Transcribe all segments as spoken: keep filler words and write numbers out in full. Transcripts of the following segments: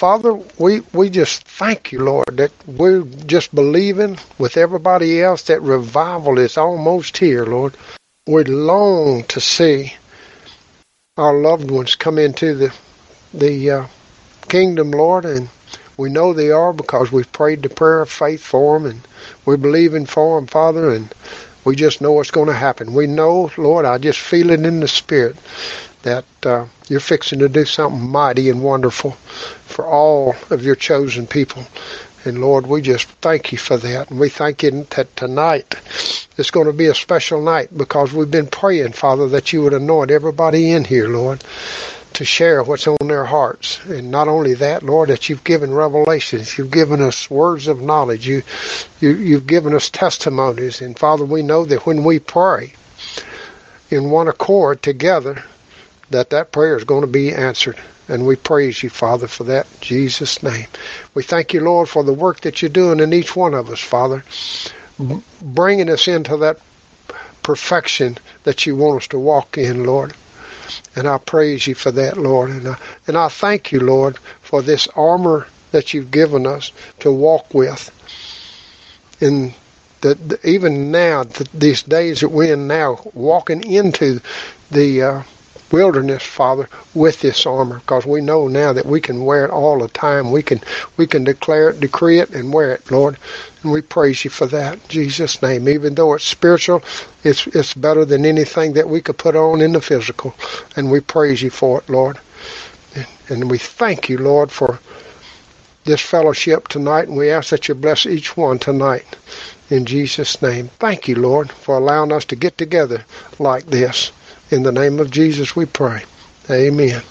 Father, we, we just thank you, Lord, that we're just believing with everybody else that revival is almost here, Lord. We long to see our loved ones come into the the uh, kingdom, Lord, and we know they are because we've prayed the prayer of faith for them, and we're believing for them, Father, and we just know it's going to happen. We know, Lord, I just feel it in the Spirit that uh, you're fixing to do something mighty and wonderful for all of your chosen people. And Lord, we just thank you for that. And we thank you that tonight is going to be a special night because we've been praying, Father, that you would anoint everybody in here, Lord, to share what's on their hearts. And not only that, Lord, that you've given revelations, you've given us words of knowledge, you, you, you've given us testimonies. And Father, we know that when we pray in one accord together, that that prayer is going to be answered. And we praise you, Father, for that in Jesus' name. We thank you, Lord, for the work that you're doing in each one of us, Father, b- bringing us into that perfection that you want us to walk in, Lord. And I praise you for that, Lord. And I, and I thank you, Lord, for this armor that you've given us to walk with. In the, the, even now, the, these days that we're in now, walking into the uh, wilderness, Father, with this armor, because we know now that we can wear it all the time. We can we can declare it, decree it, and wear it, Lord. And we praise you for that, in Jesus' name. Even though it's spiritual, it's it's better than anything that we could put on in the physical. And we praise you for it, Lord. And, and we thank you, Lord, for this fellowship tonight. And we ask that you bless each one tonight, in Jesus' name. Thank you, Lord, for allowing us to get together like this. In the name of Jesus we pray. Amen.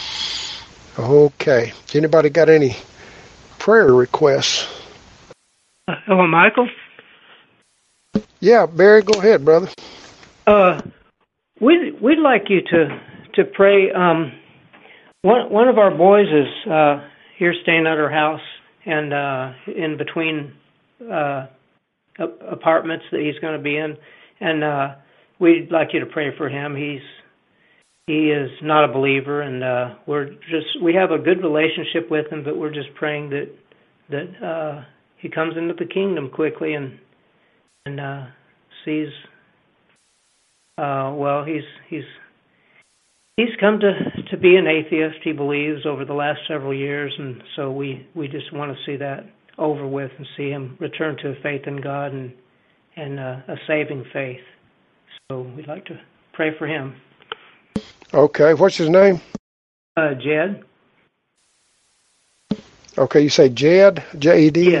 Okay. Anybody got any prayer requests? Uh, hello, Michael. Yeah, Barry, go ahead, brother. Uh, we'd, we'd like you to, to pray. Um, one, one of our boys is uh, here staying at our house, and uh, in between uh, apartments that he's going to be in. And uh, we'd like you to pray for him. He's he is not a believer, and uh, we're just we have a good relationship with him, but we're just praying that that uh, he comes into the kingdom quickly and and uh, sees. Uh, well, he's he's he's come to, to be an atheist. He believes over the last several years, and so we, we just want to see that over with and see him return to faith in God and and uh, a saving faith. So we'd like to pray for him. Okay, what's his name? Uh, Jed. Okay, you say Jed, J E D? Yeah.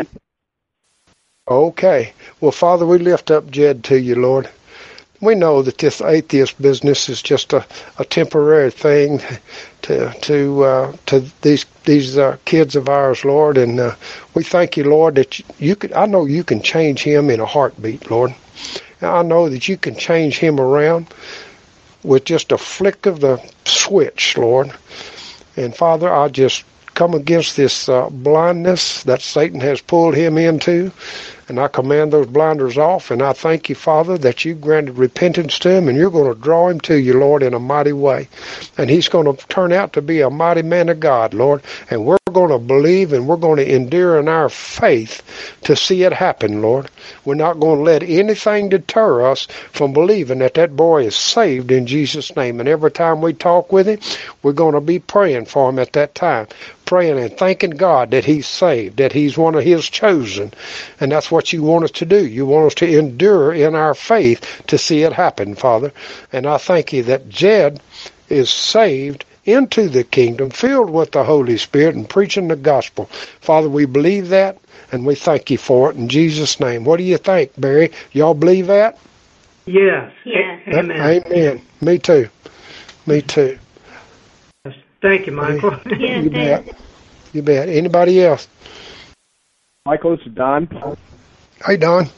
Okay. Well, Father, we lift up Jed to you, Lord. We know that this atheist business is just a, a temporary thing to to uh, to these these uh, kids of ours, Lord, and uh, we thank you, Lord, that you, you could. I know you can change him in a heartbeat, Lord. And I know that you can change him around with just a flick of the switch, Lord. And Father, I just come against this uh, blindness that Satan has pulled him into. And I command those blinders off, and I thank you, Father, that you granted repentance to him, and you're going to draw him to you, Lord, in a mighty way. And he's going to turn out to be a mighty man of God, Lord. And we're going to believe, and we're going to endure in our faith to see it happen, Lord. We're not going to let anything deter us from believing that that boy is saved in Jesus' name. And every time we talk with him, we're going to be praying for him at that time. Praying and thanking God that he's saved, that he's one of his chosen. And that's what you want us to do. You want us to endure in our faith to see it happen, Father. And I thank you that Jed is saved into the kingdom, filled with the Holy Spirit and preaching the gospel. Father, we believe that, and we thank you for it in Jesus' name. What do you think, Barry? Y'all believe that? Yes. Yes. Amen. Amen. Me too. Me too. Thank you, Michael. Yes, You bet. You bet. Anybody else? Michael, this is Don. Hey, Don.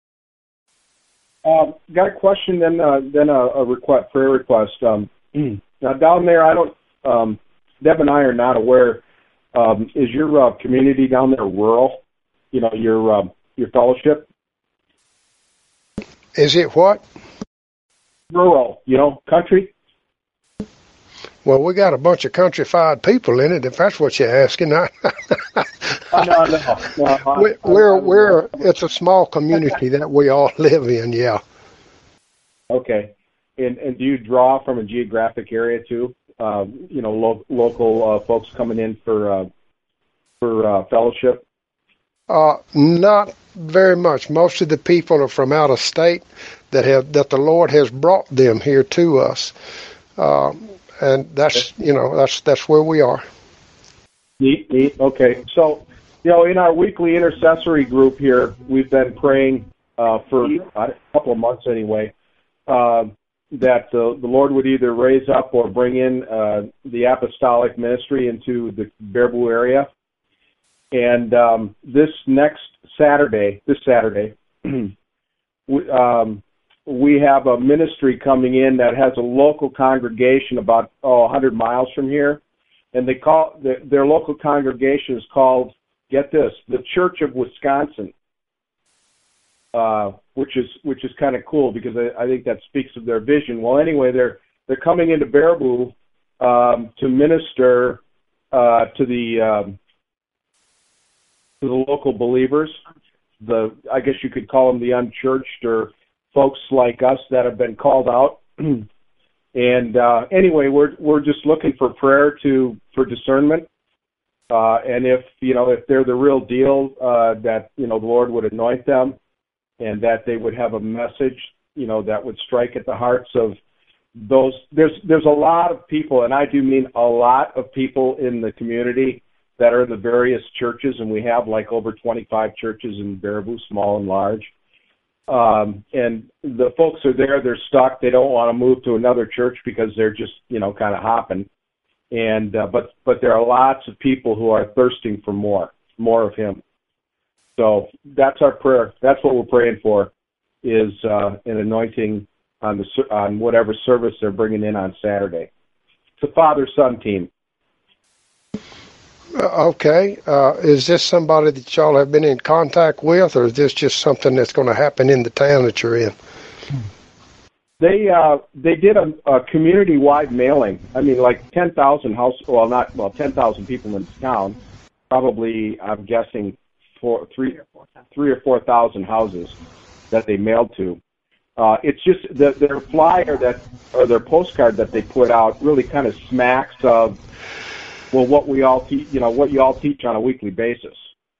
Uh, got a question, then uh, then a, a request, prayer request. Um, now down there, I don't. Um, Deb and I are not aware. Um, is your uh, community down there rural? You know, your uh, your fellowship. Is it what? Rural. You know, country. Well, we got a bunch of countrified people in it, if that's what you're asking. no, no, no. I, we, we're, we're, it's a small community that we all live in, yeah. Okay. And, and do you draw from a geographic area, too? Uh, you know, lo- local uh, folks coming in for, uh, for uh, fellowship? Uh, not very much. Most of the people are from out of state that have that the Lord has brought them here to us, uh, and that's you know that's that's where we are. Neat, neat. Okay, so you know, in our weekly intercessory group here, we've been praying uh, for a couple of months anyway uh, that the the Lord would either raise up or bring in uh, the apostolic ministry into the Baraboo area. And um, this next Saturday, this Saturday, we, um, we have a ministry coming in that has a local congregation about oh, one hundred miles from here, and they call the, their local congregation is called, get this, the Church of Wisconsin, uh, which is which is kind of cool because I, I think that speaks of their vision. Well, anyway, they're they're coming into Baraboo um, to minister uh, to the um, to the local believers, the I guess you could call them the unchurched or folks like us that have been called out. and uh, anyway, we're we're just looking for prayer to for discernment, uh, and if you know if they're the real deal, uh, that you know the Lord would anoint them, and that they would have a message, you know, that would strike at the hearts of those. There's there's a lot of people, and I do mean a lot of people in the community that are in the various churches, and we have like over twenty-five churches in Baraboo, small and large. Um, and the folks are there, they're stuck, they don't want to move to another church because they're just, you know, kind of hopping. And uh, but but there are lots of people who are thirsting for more, more of Him. So that's our prayer. That's what we're praying for, is uh, an anointing on the on whatever service they're bringing in on Saturday. It's a father-son team. Okay. Uh, is this somebody that y'all have been in contact with, or is this just something that's going to happen in the town that you're in? They uh, they did a, a community-wide mailing. I mean, like ten thousand house, well, not well, ten thousand people in the town. Probably, I'm guessing, four, three, three or four thousand houses that they mailed to. Uh, it's just the, their flyer that or their postcard that they put out really kind of smacks of, well, what we all teach, you know, what you all teach on a weekly basis.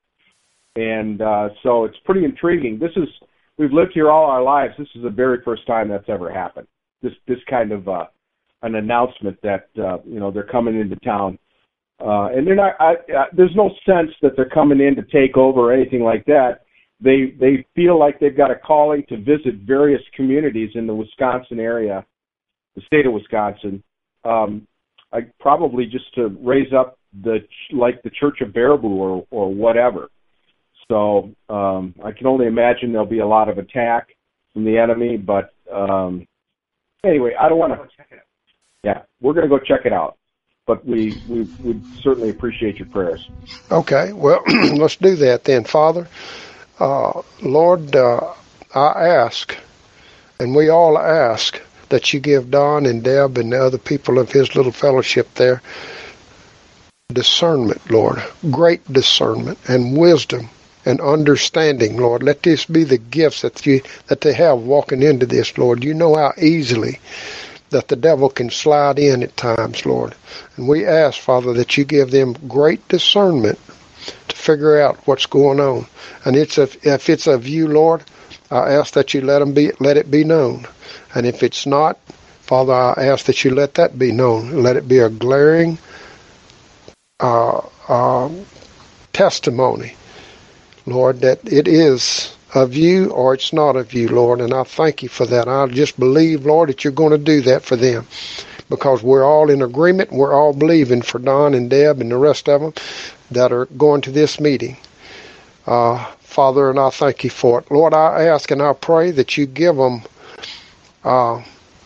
And uh, so it's pretty intriguing. This is, we've lived here all our lives. This is the very first time that's ever happened. This this kind of uh, an announcement that, uh, you know, they're coming into town. Uh, and they're not, I, I, there's no sense that they're coming in to take over or anything like that. They they feel like they've got a calling to visit various communities in the Wisconsin area, the state of Wisconsin, um, I, probably just to raise up the like the Church of Baraboo or or whatever. So um, I can only imagine there'll be a lot of attack from the enemy. But um, anyway, I don't want to. Yeah, we're going to go check it out. But we we would certainly appreciate your prayers. Okay, well, let's do that then, Father. Uh, Lord, uh, I ask, and we all ask, that you give Don and Deb and the other people of his little fellowship there discernment, Lord, great discernment and wisdom and understanding, Lord. Let this be the gifts that you that they have walking into this, Lord. You know how easily that the devil can slide in at times, Lord. And we ask, Father, that you give them great discernment to figure out what's going on. And it's a, if it's of you, Lord, I ask that you let them be, let it be known. And if it's not, Father, I ask that you let that be known. Let it be a glaring uh, uh, testimony, Lord, that it is of you or it's not of you, Lord. And I thank you for that. I just believe, Lord, that you're going to do that for them, because we're all in agreement. We're all believing for Don and Deb and the rest of them that are going to this meeting. Uh, Father, and I thank you for it. Lord, I ask and I pray that you give them uh,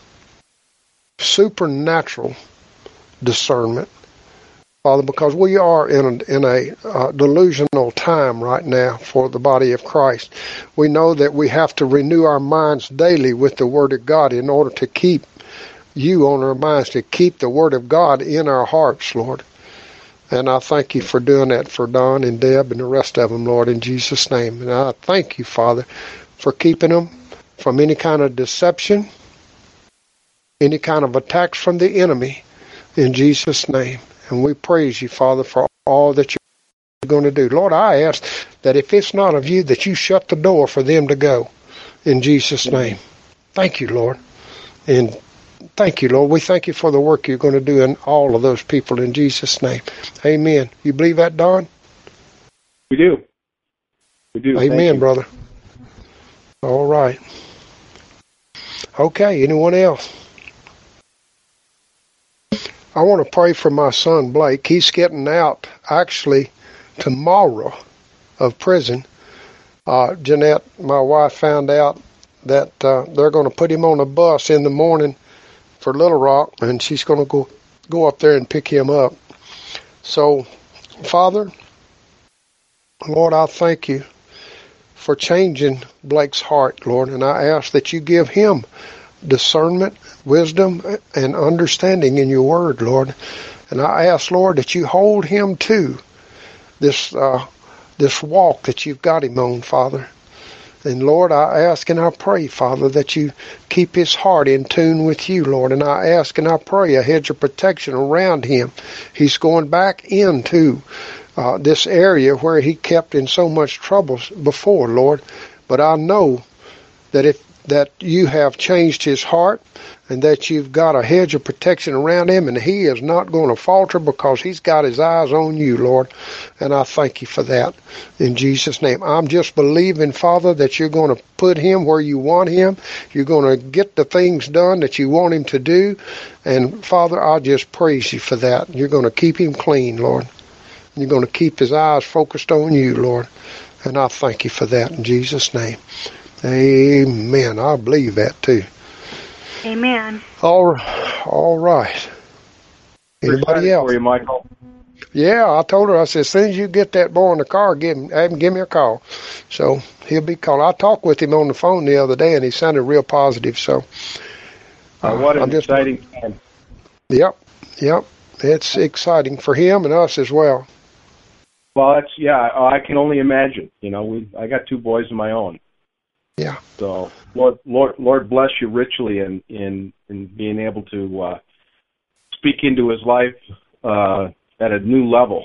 supernatural discernment, Father, because we are in a, in a uh, delusional time right now for the body of Christ. We know that we have to renew our minds daily with the Word of God in order to keep you on our minds, to keep the Word of God in our hearts, Lord. And I thank you for doing that for Don and Deb and the rest of them, Lord, in Jesus' name. And I thank you, Father, for keeping them from any kind of deception, any kind of attacks from the enemy, in Jesus' name. And we praise you, Father, for all that you're going to do. Lord, I ask that if it's not of you, that you shut the door for them to go, in Jesus' name. Thank you, Lord. And thank you, Lord. We thank you for the work you're going to do in all of those people, in Jesus' name. Amen. You believe that, Don? We do. We do. Amen, brother. All right. Okay, anyone else? I want to pray for my son, Blake. He's getting out, actually, tomorrow of prison. Uh, Jeanette, my wife, found out that uh, they're going to put him on a bus in the morning for Little Rock, and she's going to go, go up there and pick him up. So, Father, Lord, I thank you for changing Blake's heart, Lord, and I ask that you give him discernment, wisdom, and understanding in your word, Lord. And I ask, Lord, that you hold him to this uh, this walk that you've got him on, Father. And Lord, I ask and I pray, Father, that you keep his heart in tune with you, Lord. And I ask and I pray a hedge of protection around him. He's going back into uh, this area where he kept in so much trouble before, Lord. But I know that if that you have changed his heart and that you've got a hedge of protection around him, and he is not going to falter because he's got his eyes on you, Lord. And I thank you for that in Jesus' name. I'm just believing, Father, that you're going to put him where you want him. You're going to get the things done that you want him to do. And Father, I just praise you for that. You're going to keep him clean, Lord. You're going to keep his eyes focused on you, Lord. And I thank you for that in Jesus' name. Amen. I believe that too. Amen. All, all right. Anybody else? For you, Michael. Yeah, I told her, I said, as soon as you get that boy in the car, give him, have him give me a call. So he'll be called. I talked with him on the phone the other day, and he sounded real positive. So uh, what an I'm just, exciting time. Yep, yep. It's exciting for him and us as well. Well, it's yeah. I can only imagine. You know, we I got two boys of my own. Yeah. So Lord, Lord, Lord bless you richly in in, in being able to uh, speak into his life uh, at a new level.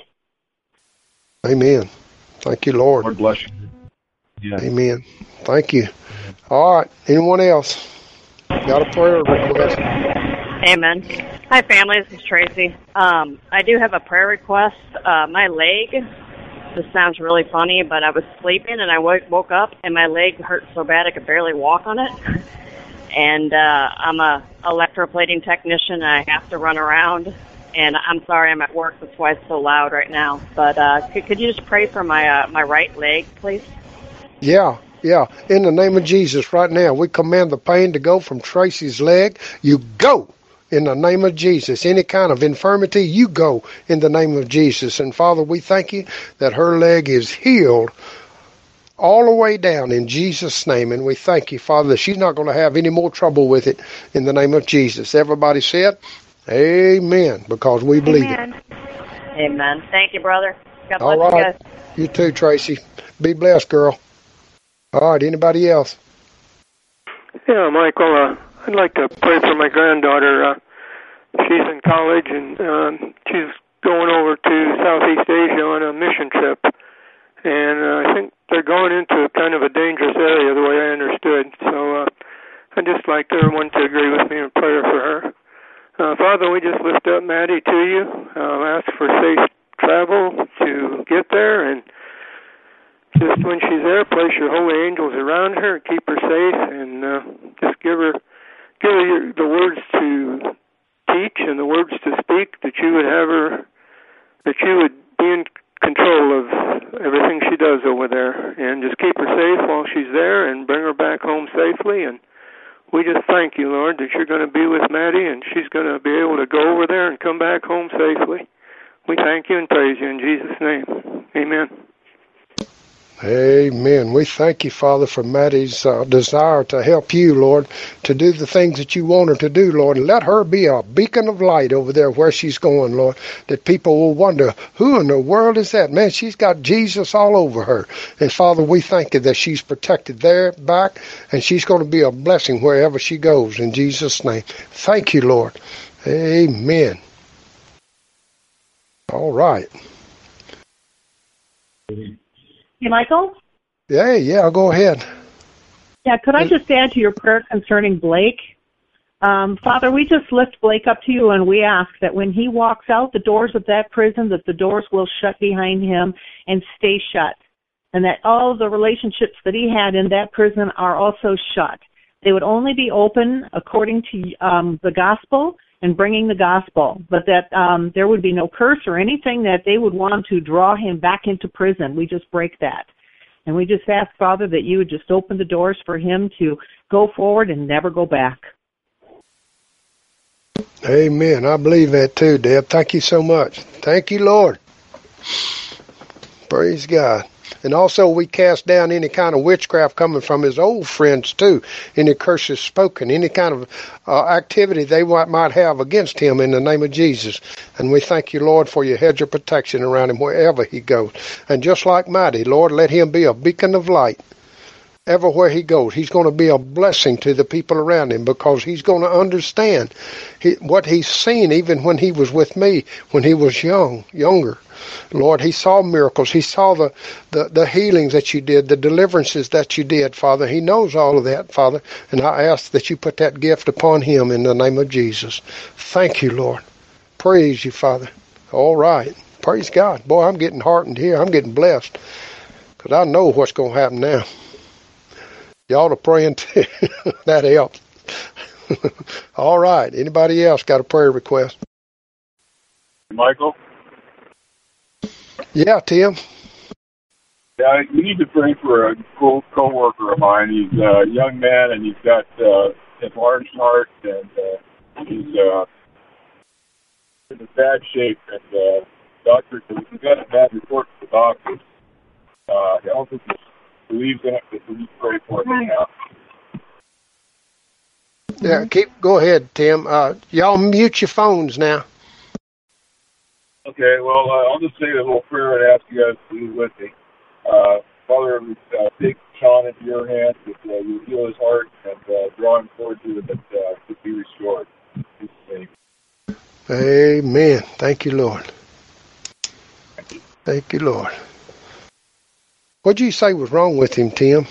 Amen. Thank you, Lord. Lord bless you. Yeah. Amen. Thank you. All right. Anyone else got a prayer request? Amen. Hi, family. This is Tracy. Um, I do have a prayer request. Uh, my leg. This sounds really funny, but I was sleeping and I woke, woke up and my leg hurt so bad I could barely walk on it. And uh, I'm a electroplating technician and I have to run around. And I'm sorry I'm at work, that's why it's so loud right now. But uh, could, could you just pray for my uh, my right leg, please? Yeah, yeah. In the name of Jesus, right now, we command the pain to go from Tracy's leg. You go. In the name of Jesus. Any kind of infirmity, you go in the name of Jesus. And Father, we thank you that her leg is healed all the way down in Jesus' name. And we thank you, Father, that she's not going to have any more trouble with it in the name of Jesus. Everybody said, amen, because we believe Amen. it. Amen. Thank you, brother. God bless all right. you guys. You too, Tracy. Be blessed, girl. All right. Anybody else? Yeah, Michael, uh, I'd like to pray for my granddaughter. Uh, she's in college, and um, she's going over to Southeast Asia on a mission trip. And uh, I think they're going into kind of a dangerous area, the way I understood. So uh, I'd just like everyone to agree with me in prayer for her. Uh, Father, we just lift up Maddie to you. Uh, ask for safe travel to get there, and just when she's there, place your holy angels around her, keep her safe, and uh, just give her, give her your, the words to teach and the words to speak, that you would have her, that you would be in control of everything she does over there, and just keep her safe while she's there and bring her back home safely. And we just thank you, Lord, that you're going to be with Maddie, and she's going to be able to go over there and come back home safely. We thank you and praise you in Jesus' name. Amen. Amen. We thank you, Father, for Maddie's uh, desire to help you, Lord, to do the things that you want her to do, Lord. And let her be a beacon of light over there where she's going, Lord, that people will wonder, who in the world is that? Man, she's got Jesus all over her. And, Father, we thank you that she's protected there, back, and she's going to be a blessing wherever she goes, in Jesus' name. Thank you, Lord. Amen. All right. Hey, Michael? Yeah, yeah, go ahead. Yeah, could I just add to your prayer concerning Blake? Um, Father, we just lift Blake up to you, and we ask that when he walks out the doors of that prison, that the doors will shut behind him and stay shut, and that all of the relationships that he had in that prison are also shut. They would only be open according to um, the gospel and bringing the gospel, but that um, there would be no curse or anything that they would want to draw him back into prison. We just break that. And we just ask, Father, that you would just open the doors for him to go forward and never go back. Amen. I believe that too, Deb. Thank you so much. Thank you, Lord. Praise God. And also we cast down any kind of witchcraft coming from his old friends too. Any curses spoken, any kind of uh, activity they might, might have against him in the name of Jesus. And we thank you, Lord, for your hedge of protection around him wherever he goes. And just like Mighty, Lord, let him be a beacon of light everywhere he goes. He's going to be a blessing to the people around him because he's going to understand he, what he's seen even when he was with me, when he was young, younger. Lord, he saw miracles. He saw the, the, the healings that you did, the deliverances that you did, Father. He knows all of that, Father. And I ask that you put that gift upon him in the name of Jesus. Thank you, Lord. Praise you, Father. All right. Praise God. Boy, I'm getting heartened here. I'm getting blessed because I know what's going to happen now. Y'all are praying too. That helps. All right. Anybody else got a prayer request? Michael? Yeah, Tim. Yeah, we need to pray for a co- co-worker of mine. He's a young man, and he's got uh, enlarged heart, and uh, he's uh, in a bad shape. And uh, doctor, we got a bad report from the doctors. Uh, he also believes in it, but we need to pray for him now. Yeah, keep go ahead, Tim. Uh, y'all mute your phones now. Okay, well, uh, I'll just say a little prayer and ask you guys to be with me. Uh, Father, we uh, take Sean into your hands, that uh, you heal his heart and uh, draw him towards you, that uh, to be restored. In Jesus' name. Amen. Thank you, Lord. Thank you, Lord. What did you say was wrong with him, Tim?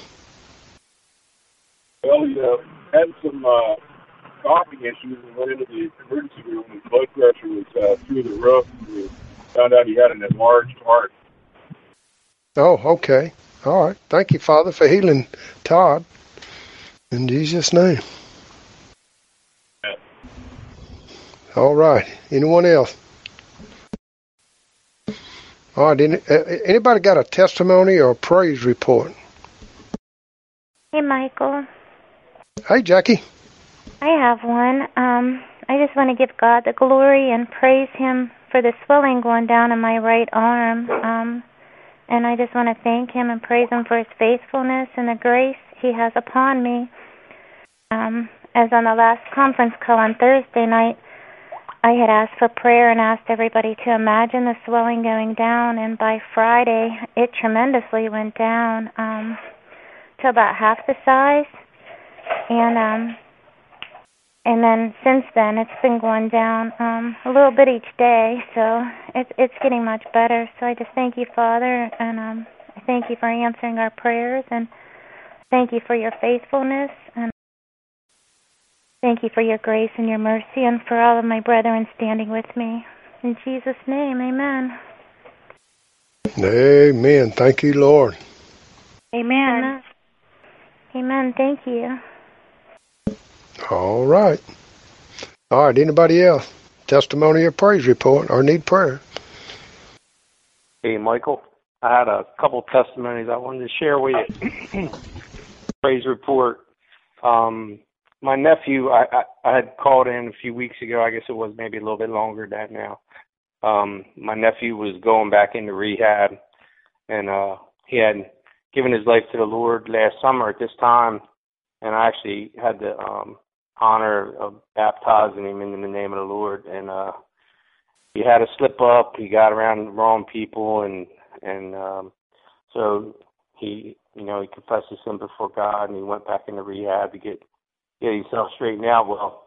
Well, he uh, had some uh, coughing issues and went into the emergency room. His blood pressure was uh, through the roof. We found out he had an enlarged heart. Oh, okay. All right. Thank you, Father, for healing Todd. In Jesus' name. Yeah. All right. Anyone else? All right. Any, uh, anybody got a testimony or a praise report? Hey, Michael. Hey, Jackie. I have one. Um, I just want to give God the glory and praise Him for the swelling going down in my right arm. Um, and I just want to thank Him and praise Him for His faithfulness and the grace He has upon me. Um, as on the last conference call on Thursday night, I had asked for prayer and asked everybody to imagine the swelling going down. And by Friday, it tremendously went down um, to about half the size. And um, and then since then, it's been going down um, a little bit each day. So it's it's getting much better. So I just thank you, Father, and um, I thank you for answering our prayers, and thank you for your faithfulness, and thank you for your grace and your mercy, and for all of my brethren standing with me. In Jesus' name, amen. Amen. Thank you, Lord. Amen. Amen. Amen. Thank you. All right. All right. Anybody else? Testimony or praise report or need prayer? Hey, Michael. I had a couple testimonies I wanted to share with you. Praise report. Um, my nephew, I, I, I had called in a few weeks ago. I guess it was maybe a little bit longer than that now. Um, my nephew was going back into rehab, and uh, he had given his life to the Lord last summer at this time, and I actually had the um, honor of baptizing him in the name of the Lord. And uh, he had a slip up. He got around the wrong people, and and um, so he, you know, he confessed his sin before God, and he went back into rehab to get get himself straightened out. Well,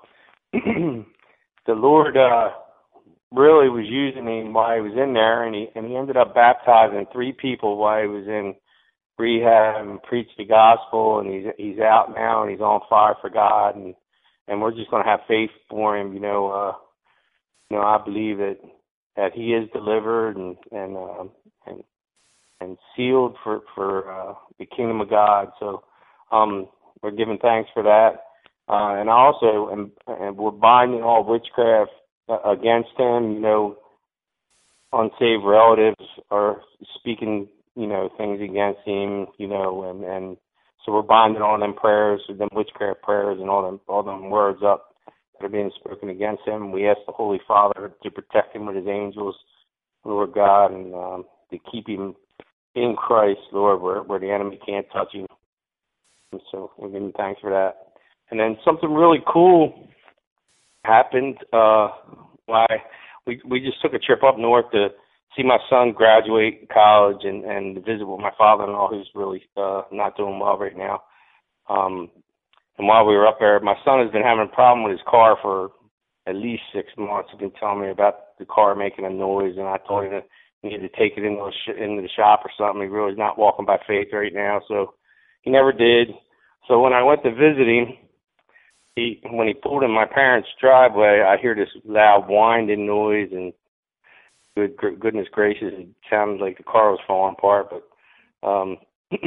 the Lord uh, really was using him while he was in there, and he and he ended up baptizing three people while he was in rehab and preached the gospel, and he's he's out now, and he's on fire for God, and and we're just going to have faith for him. You know, uh, you know, I believe that that he is delivered and and uh, and and sealed for for uh, the kingdom of God. So um, we're giving thanks for that. Uh, and I also am, and we're binding all witchcraft against him. You know, unsaved relatives are speaking, you know, things against him. You know, and, and so we're binding all them prayers, them witchcraft prayers, and all them all them words up that are being spoken against him. We ask the Holy Father to protect him with his angels, Lord God, and um, to keep him in Christ, Lord, where where the enemy can't touch him. And so we're giving thanks for that. And then something really cool happened. Uh, why we we just took a trip up north to see my son graduate college and, and visit with my father-in-law, who's really uh, not doing well right now. Um, and while we were up there, my son has been having a problem with his car for at least six months. He's been telling me about the car making a noise, and I told him that he needed to take it into the, sh- into the shop or something. He really is not walking by faith right now, so he never did. So when I went to visit him, He, when he pulled in my parents' driveway, I hear this loud winding noise, and good goodness gracious, it sounded like the car was falling apart. But um,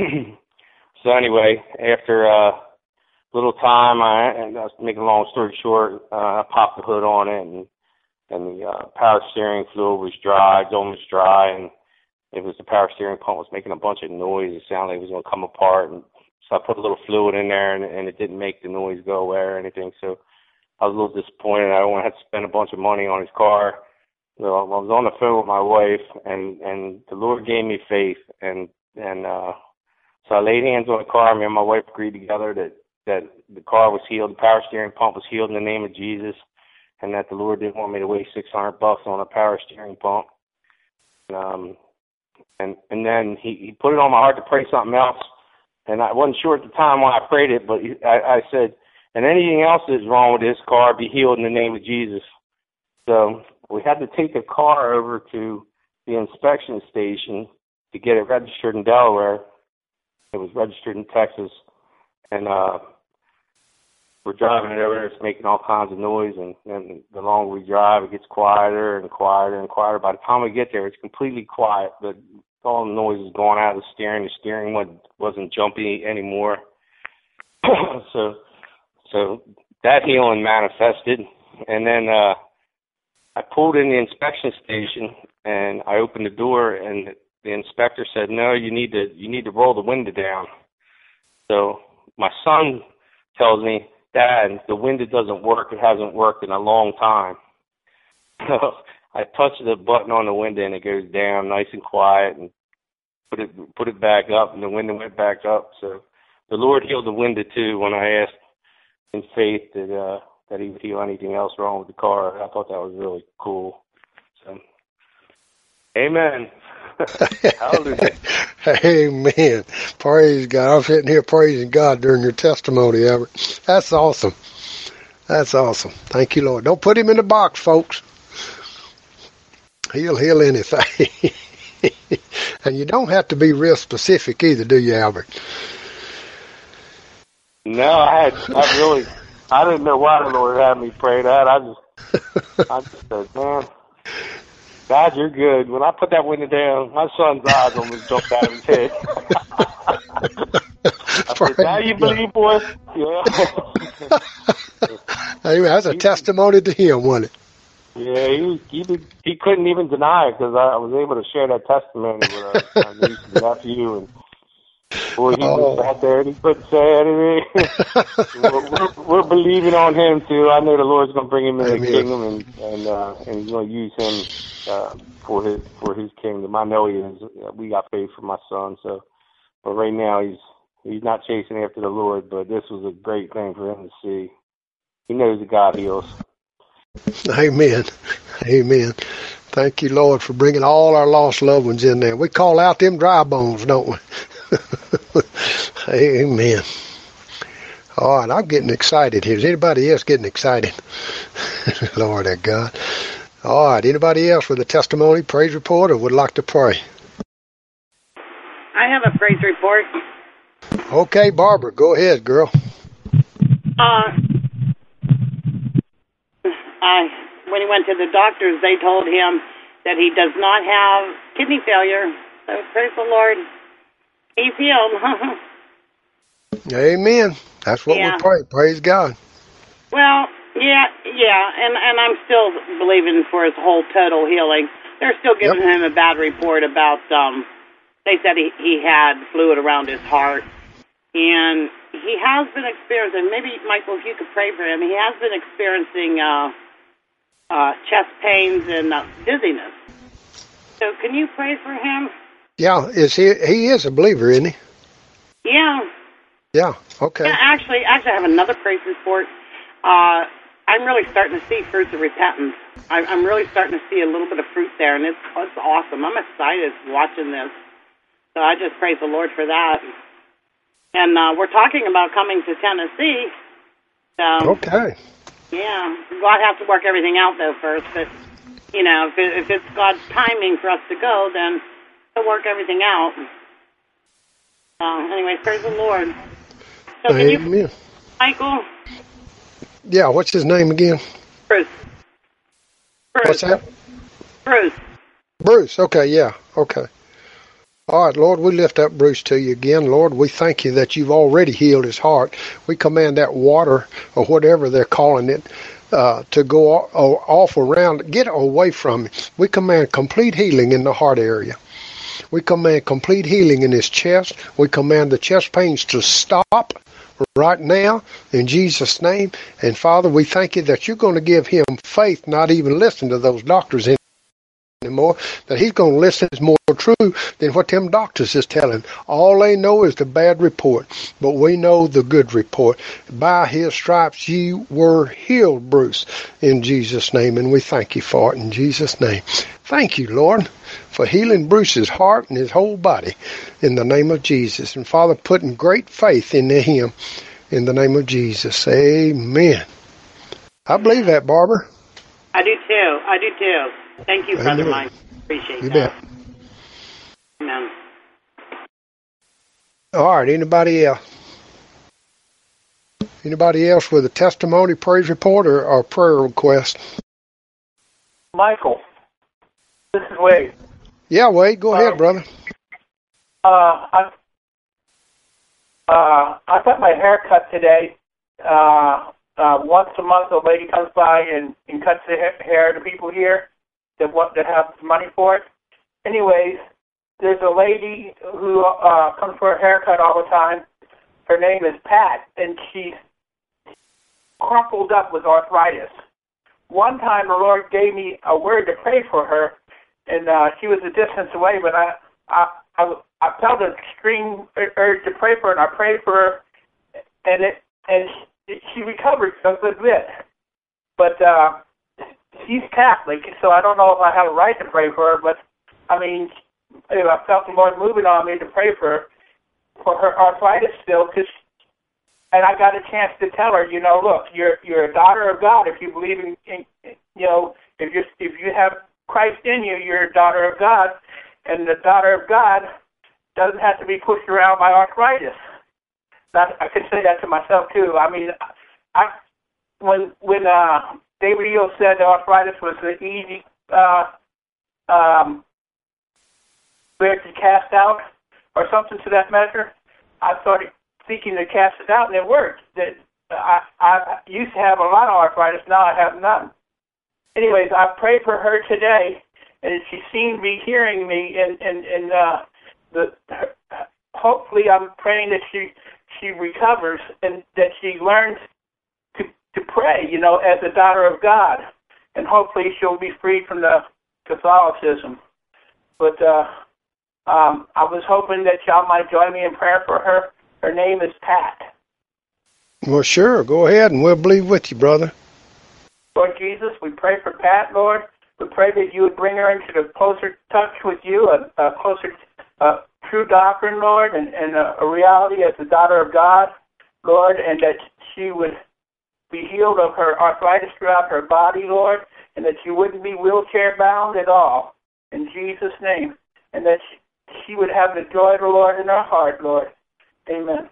so anyway, after a little time, I, and I was making a long story short, uh, I popped the hood on it, and and the uh, power steering fluid was dry, it's almost dry, and it was the power steering pump was making a bunch of noise. It sounded like it was going to come apart, and so I put a little fluid in there, and, and it didn't make the noise go away or anything. So I was a little disappointed. I don't want to have to spend a bunch of money on his car. So I was on the phone with my wife, and, and the Lord gave me faith. And and uh, so I laid hands on the car. Me and my wife agreed together that, that the car was healed, the power steering pump was healed in the name of Jesus, and that the Lord didn't want me to waste six hundred bucks on a power steering pump. And, um, and, and then he, he put it on my heart to pray something else. And I wasn't sure at the time why I prayed it, but I, I said, and anything else that's wrong with this car, be healed in the name of Jesus. So we had to take the car over to the inspection station to get it registered in Delaware. It was registered in Texas. And uh, we're driving it over there. It's making all kinds of noise. And, and the longer we drive, it gets quieter and quieter and quieter. By the time we get there, it's completely quiet. But all the noise is going out of the steering. The steering wasn't jumpy anymore. so so that healing manifested. And then uh, I pulled in the inspection station, and I opened the door, and the inspector said, no, you need to you need to roll the window down. So my son tells me, Dad, the window doesn't work. It hasn't worked in a long time. So I touched the button on the window, and it goes down nice and quiet, and put it put it back up, and the window went back up. So the Lord healed the window too when I asked in faith that uh, that He would heal anything else wrong with the car. I thought that was really cool. So, amen. Hallelujah. Amen. Praise God. I'm sitting here praising God during your testimony, Albert. That's awesome. That's awesome. Thank you, Lord. Don't put him in the box, folks. He'll heal anything. And you don't have to be real specific either, do you, Albert? No, I had, I really, I didn't know why the Lord had me pray that. I just, I just said, man, God, you're good. When I put that window down, my son's eyes almost jumped out of his head. I said, now you believe, boy? Yeah. Hey, that's a testimony to him, wasn't it? Yeah, he he, he couldn't even deny it because I was able to share that testimony with our niece and nephew, and boy, he oh. was out there and he couldn't say anything. we're, we're, we're believing on him too. I know the Lord's going to bring him into Amen. the kingdom, and and uh, and He's going to use him uh, for his for His kingdom. I know He is. We got faith for my son, so But right now he's he's not chasing after the Lord. But this was a great thing for him to see. He knows that God heals. Amen. Amen. Thank you, Lord, for bringing all our lost loved ones in there. We call out them dry bones, don't we? Amen. All right, I'm getting excited here. Is anybody else getting excited? Lord our God. All right, anybody else with a testimony, praise report, or would like to pray? I have a praise report. Okay, Barbara, go ahead, girl. Uh, I, when he went to the doctors, they told him that he does not have kidney failure. So praise the Lord. He's healed. Amen. That's what yeah. we pray. Praise God. Well, yeah, yeah, and, and I'm still believing for his whole total healing. They're still giving yep. him a bad report about, um, they said he, he had fluid around his heart. And he has been experiencing, maybe, Michael, if you could pray for him, he has been experiencing uh, uh, chest pains and uh, dizziness. So can you pray for him? Yeah, is he he is a believer, isn't he? Yeah. Yeah, okay. Yeah, actually, actually, I have another praise report. Uh, I'm really starting to see fruits of repentance. I, I'm really starting to see a little bit of fruit there, and it's, it's awesome. I'm excited watching this. So I just praise the Lord for that. And uh, we're talking about coming to Tennessee. So, okay. Yeah, God has to work everything out, though, first. But, you know, if, it, if it's God's timing for us to go, then He'll work everything out. Uh, anyways, praise the Lord. So can Amen. you, Michael? Yeah, what's his name again? Bruce. Bruce. What's that? Bruce. Bruce, okay, yeah, okay. All right, Lord, we lift up Bruce to you again. Lord, we thank you that you've already healed his heart. We command that water, or whatever they're calling it, uh, to go off around, get away from it. We command complete healing in the heart area. We command complete healing in his chest. We command the chest pains to stop right now in Jesus' name. And Father, we thank you that you're going to give him faith, not even listen to those doctors anymore, that he's going to listen is more true than what them doctors is telling. All they know is the bad report, but we know the good report. By his stripes you were healed, Bruce, in Jesus' name, and we thank you for it in Jesus' name. Thank you, Lord, for healing Bruce's heart and his whole body in the name of Jesus. And Father, putting great faith into him in the name of Jesus. Amen. I believe that, Barbara. I do too. I do too. Thank you, Brother Amen. Mike. Appreciate you that. Bet. Amen. All right, anybody else? Anybody else with a testimony, praise report, or, or prayer request? Michael, this is Wade. Yeah, Wade, go ahead, uh, brother. Uh, I, uh, I got my hair cut today. Uh, uh, once a month, a lady comes by and, and cuts the hair to people here that want that have money for it. Anyways, there's a lady who uh, comes for a haircut all the time. Her name is Pat, and she's crumpled up with arthritis. One time, the Lord gave me a word to pray for her, and uh, she was a distance away, but I, I, I, I felt an extreme urge to pray for her, and I prayed for her, and it, and she recovered a good bit. But uh, she's Catholic, so I don't know if I have a right to pray for her, but I mean, I felt the Lord moving on me to pray for her, for her arthritis still, because, and I got a chance to tell her, you know, look, you're you're a daughter of God if you believe in, in you know, if you if you have Christ in you, you're a daughter of God, and the daughter of God doesn't have to be pushed around by arthritis. That, I can say that to myself too. I mean, I when when uh, David Eel said arthritis was the easy uh, um, spirit to cast out, or something to that measure, I started seeking to cast it out, and it worked. That I, I used to have a lot of arthritis, now I have none. Anyways, I prayed for her today, and she seemed to be hearing me, and and and uh, the hopefully I'm praying that she she recovers and that she learns to to pray, you know, as a daughter of God, and hopefully she'll be freed from the Catholicism. But uh, Um, I was hoping that y'all might join me in prayer for her. Her name is Pat. Well, sure. Go ahead, and we'll believe with you, brother. Lord Jesus, we pray for Pat, Lord. We pray that you would bring her into the closer touch with you, a, a closer, uh, true doctrine, Lord, and, and a, a reality as the daughter of God, Lord, and that she would be healed of her arthritis throughout her body, Lord, and that she wouldn't be wheelchair bound at all, in Jesus' name, and that she, she would have the joy of the Lord in her heart, Lord. Amen.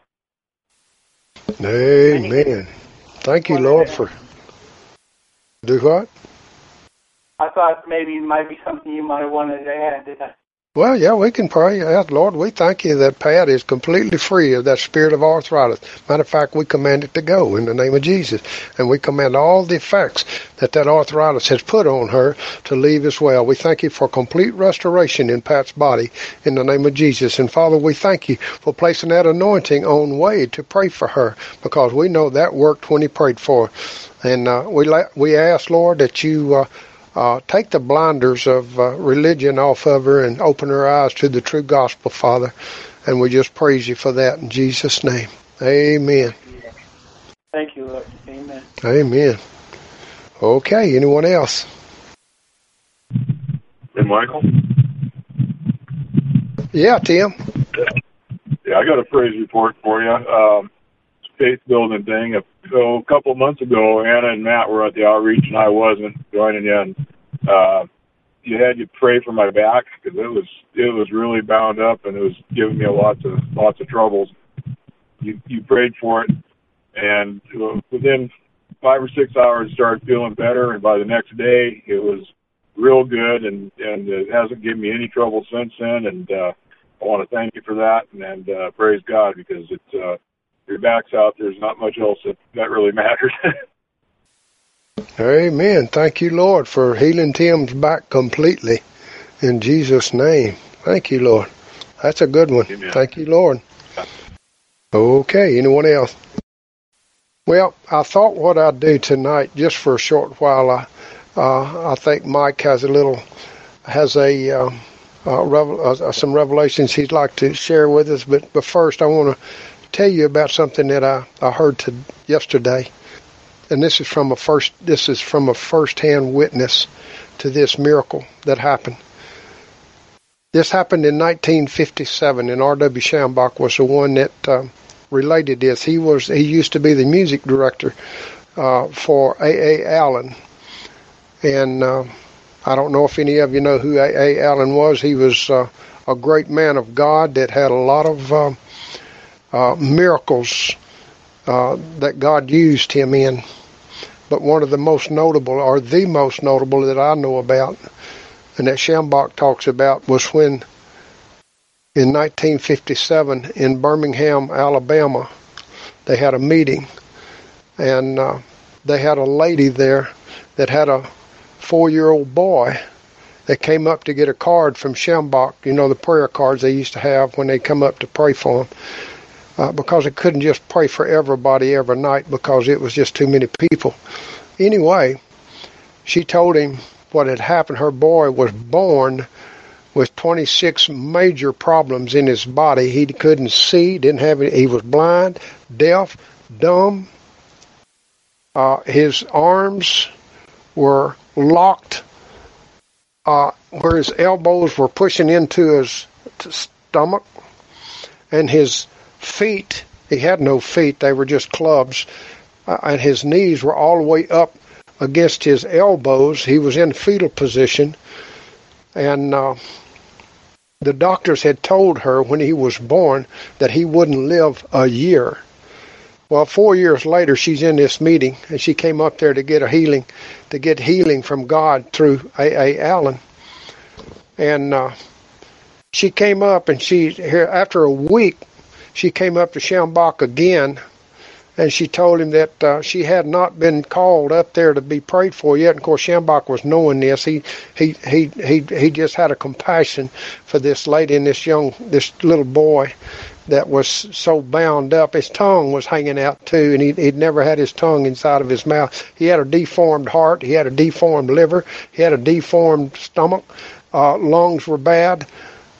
Amen. Thank you, Lord, for... Do what? I thought maybe it might be something you might have wanted to add to that. Well, yeah, we can pray. Yeah, Lord, we thank you that Pat is completely free of that spirit of arthritis. Matter of fact, we command it to go in the name of Jesus. And we command all the effects that that arthritis has put on her to leave as well. We thank you for complete restoration in Pat's body in the name of Jesus. And Father, we thank you for placing that anointing on Wade to pray for her, because we know that worked when he prayed for her. And uh, we, la- we ask, Lord, that you... Uh, Uh, take the blinders of uh, religion off of her and open her eyes to the true gospel, Father. And we just praise you for that in Jesus' name. Amen. Thank you, Lord. Amen. Amen. Okay, anyone else? Hey, Michael? Yeah, Tim. Yeah, I got a praise report for you. Um, it's a faith building thing. So a couple of months ago, Anna and Matt were at the outreach, and I wasn't joining you. And uh, you had you pray for my back, because it was it was really bound up, and it was giving me a lots of lots of troubles. You you prayed for it, and within five or six hours, it started feeling better. And by the next day, it was real good, and and it hasn't given me any trouble since then. And uh, I want to thank you for that, and, and uh, praise God, because it's. Uh, your back's out, there's not much else that, that really matters. Amen. Thank you, Lord, for healing Tim's back completely. In Jesus' name. Thank you, Lord. That's a good one. Amen. Thank you, Lord. Okay, anyone else? Well, I thought what I'd do tonight, just for a short while, I, uh, I think Mike has a little, has a, uh, uh, revel, uh, some revelations he'd like to share with us. But, but first, I want to tell you about something that I, I heard to yesterday, and this is from a first this is from a first-hand witness to this miracle that happened. This happened in nineteen fifty-seven, and R W Schambach was the one that uh, related this. He was he used to be the music director uh, for A A Allen, and uh, I don't know if any of you know who A A Allen was. He was uh, a great man of God that had a lot of uh, Uh, miracles uh, that God used him in. But one of the most notable, or the most notable that I know about, and that Schambach talks about, was when in nineteen fifty-seven in Birmingham, Alabama, they had a meeting, and uh, they had a lady there that had a four-year-old boy that came up to get a card from Schambach, you know, the prayer cards they used to have when they come up to pray for them. Uh, because they couldn't just pray for everybody every night, because it was just too many people. Anyway, she told him what had happened. Her boy was born with twenty-six major problems in his body. He couldn't see, didn't have any, he was blind, deaf, dumb. Uh, his arms were locked, uh, where his elbows were pushing into his stomach, and his feet, he had no feet, they were just clubs, uh, and his knees were all the way up against his elbows. He was in fetal position, and uh, the doctors had told her when he was born that he wouldn't live a year. Well, four years later, she's in this meeting, and she came up there to get a healing, to get healing from God through A A Allen. And uh, she came up, and she, here after a week, she came up to Schambach again, and she told him that uh, she had not been called up there to be prayed for yet. And of course, Schambach was knowing this. He he he he he just had a compassion for this lady and this young this little boy that was so bound up. His tongue was hanging out too, and he, he'd never had his tongue inside of his mouth. He had a deformed heart. He had a deformed liver. He had a deformed stomach. Uh, lungs were bad.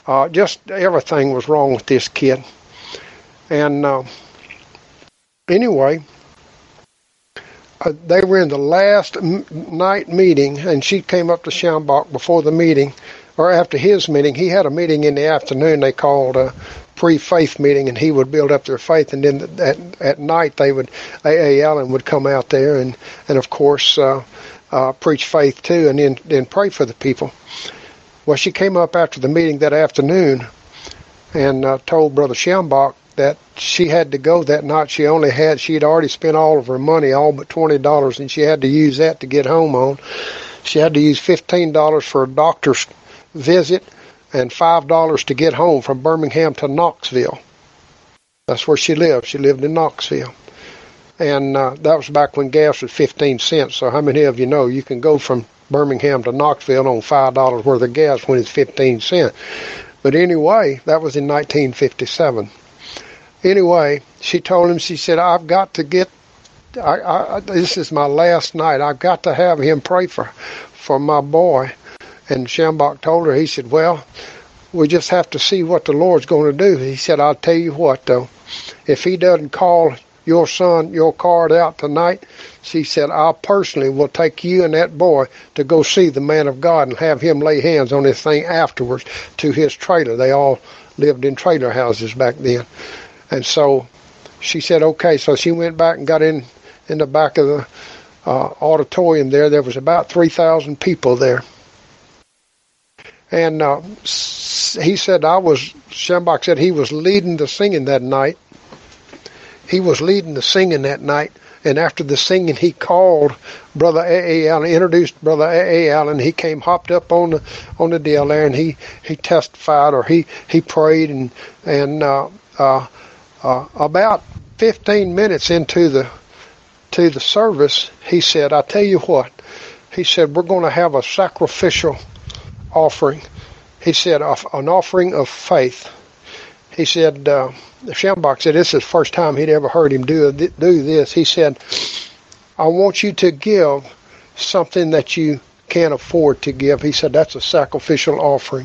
Uh, just everything was wrong with this kid. And uh, anyway, uh, they were in the last m- night meeting, and she came up to Schambach before the meeting, or after his meeting. He had a meeting in the afternoon they called a pre-faith meeting, and he would build up their faith, and then at, at night they would, A A. Allen would come out there and, and of course, uh, uh, preach faith too, and then, then pray for the people. Well, she came up after the meeting that afternoon and uh, told Brother Schambach that she had to go that night. She only had, she had already spent all of her money, all but twenty dollars, and she had to use that to get home on. She had to use fifteen dollars for a doctor's visit and five dollars to get home from Birmingham to Knoxville. That's where she lived. She lived in Knoxville. And uh, that was back when gas was fifteen cents. So how many of you know you can go from Birmingham to Knoxville on five dollars worth of gas when it's fifteen cents? But anyway, that was in nineteen fifty-seven. Anyway, she told him, she said, I've got to get, I, I, this is my last night. I've got to have him pray for, for my boy. And Schambach told her, he said, well, we just have to see what the Lord's going to do. He said, I'll tell you what, though. If he doesn't call your son, your card out tonight, she said, I personally will take you and that boy to go see the man of God and have him lay hands on this thing afterwards to his trailer. They all lived in trailer houses back then. And so she said, okay. So she went back and got in, in the back of the uh, auditorium there. There was about three thousand people there. And uh, he said, I was, Schambach said he was leading the singing that night. He was leading the singing that night. And after the singing, he called Brother A A. Allen, introduced Brother A A. Allen. He came, hopped up on the on the deal there, and he, he testified, or he, he prayed. And, and uh, uh, uh, about fifteen minutes into the to the service, he said, I tell you what, he said, we're going to have a sacrificial offering. He said, an offering of faith. He said, uh, Schambach said this is the first time he'd ever heard him do do this. He said, I want you to give something that you can't afford to give. He said, that's a sacrificial offering.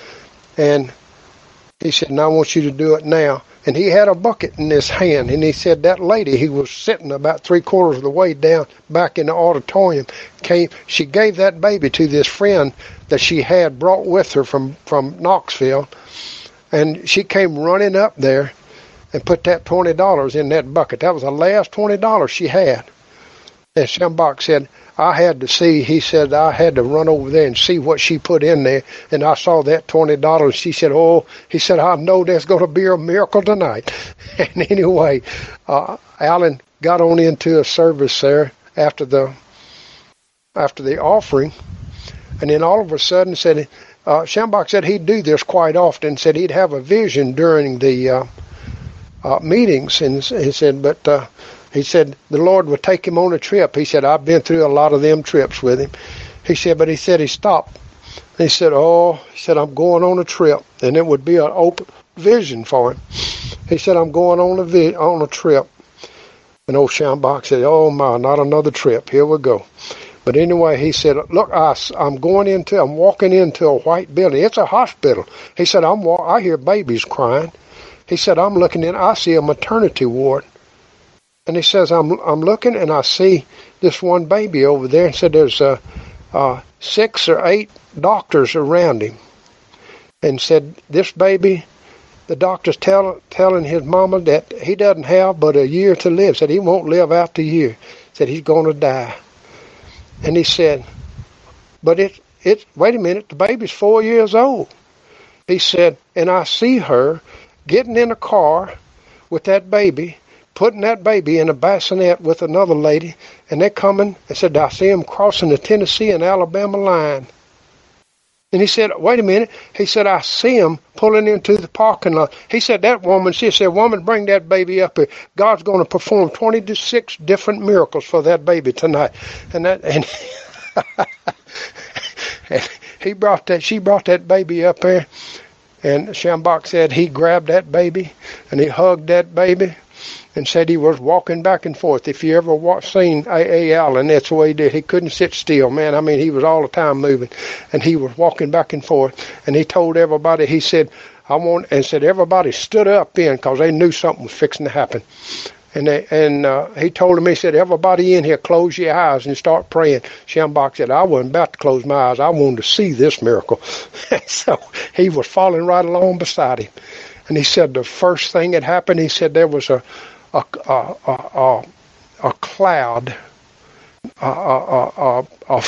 And he said, and I want you to do it now. And he had a bucket in his hand, and he said that lady, he was sitting about three quarters of the way down back in the auditorium, came, she gave that baby to this friend that she had brought with her from, from Knoxville, and she came running up there and put that twenty dollars in that bucket. That was the last twenty dollars she had. And Schambach said, I had to see, he said, I had to run over there and see what she put in there. And I saw that twenty dollars. She said, oh, he said, I know there's going to be a miracle tonight. And anyway, uh, Allen got on into a service there after the after the offering. And then all of a sudden said, uh, Schambach said he'd do this quite often, said he'd have a vision during the uh, uh, meetings. And he said, but... Uh, He said the Lord would take him on a trip. He said, I've been through a lot of them trips with him. He said, but he said he stopped. He said, oh, he said, I'm going on a trip. And it would be an open vision for him. He said, I'm going on a, vi- on a trip. And old Schambach said, oh, my, not another trip. Here we go. But anyway, he said, look, I, I'm going into, I'm walking into a white building. It's a hospital. He said, I'm wa- I hear babies crying. He said, I'm looking in, I see a maternity ward. And he says, I'm I'm looking and I see this one baby over there. And said there's uh, uh, six or eight doctors around him. And said this baby, the doctor's tell, telling his mama that he doesn't have but a year to live. Said he won't live out the year. Said he's going to die. And he said, but it it wait a minute, the baby's four years old. He said, and I see her getting in a car with that baby, putting that baby in a bassinet with another lady, and they're coming, and said, I see them crossing the Tennessee and Alabama line. And he said, wait a minute. He said, I see them pulling into the parking lot. He said, that woman, she said, woman, bring that baby up here. God's going to perform twenty-six different miracles for that baby tonight. And that, and, and he brought that, she brought that baby up there. And Schambach said he grabbed that baby and he hugged that baby and said he was walking back and forth. If you ever watched, seen A A. Allen, that's the way he did. He couldn't sit still, man. I mean, he was all the time moving. And he was walking back and forth. And he told everybody, he said, I want, and said everybody stood up then because they knew something was fixing to happen. And they, and uh, he told them, he said, everybody in here, close your eyes and start praying. Schambach said, I wasn't about to close my eyes. I wanted to see this miracle. So he was following right along beside him. And he said the first thing that happened, he said there was a a a a, a, a cloud, a, a, a, a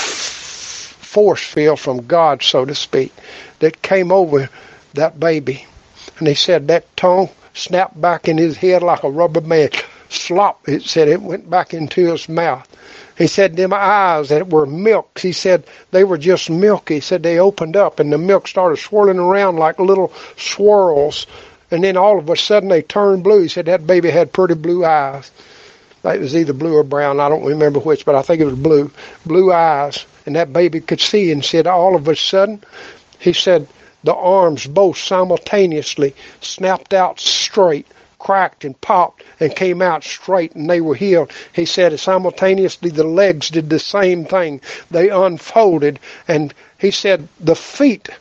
force field from God, so to speak, that came over that baby. And he said that tongue snapped back in his head like a rubber band. Slop, it said, it went back into his mouth. He said them eyes that were milk, he said they were just milky. He said they opened up and the milk started swirling around like little swirls. And then all of a sudden they turned blue. He said that baby had pretty blue eyes. It was either blue or brown. I don't remember which, but I think it was blue. Blue eyes. And that baby could see, and said all of a sudden, he said the arms both simultaneously snapped out straight, cracked and popped and came out straight, and they were healed. He said simultaneously the legs did the same thing. They unfolded, and he said the feet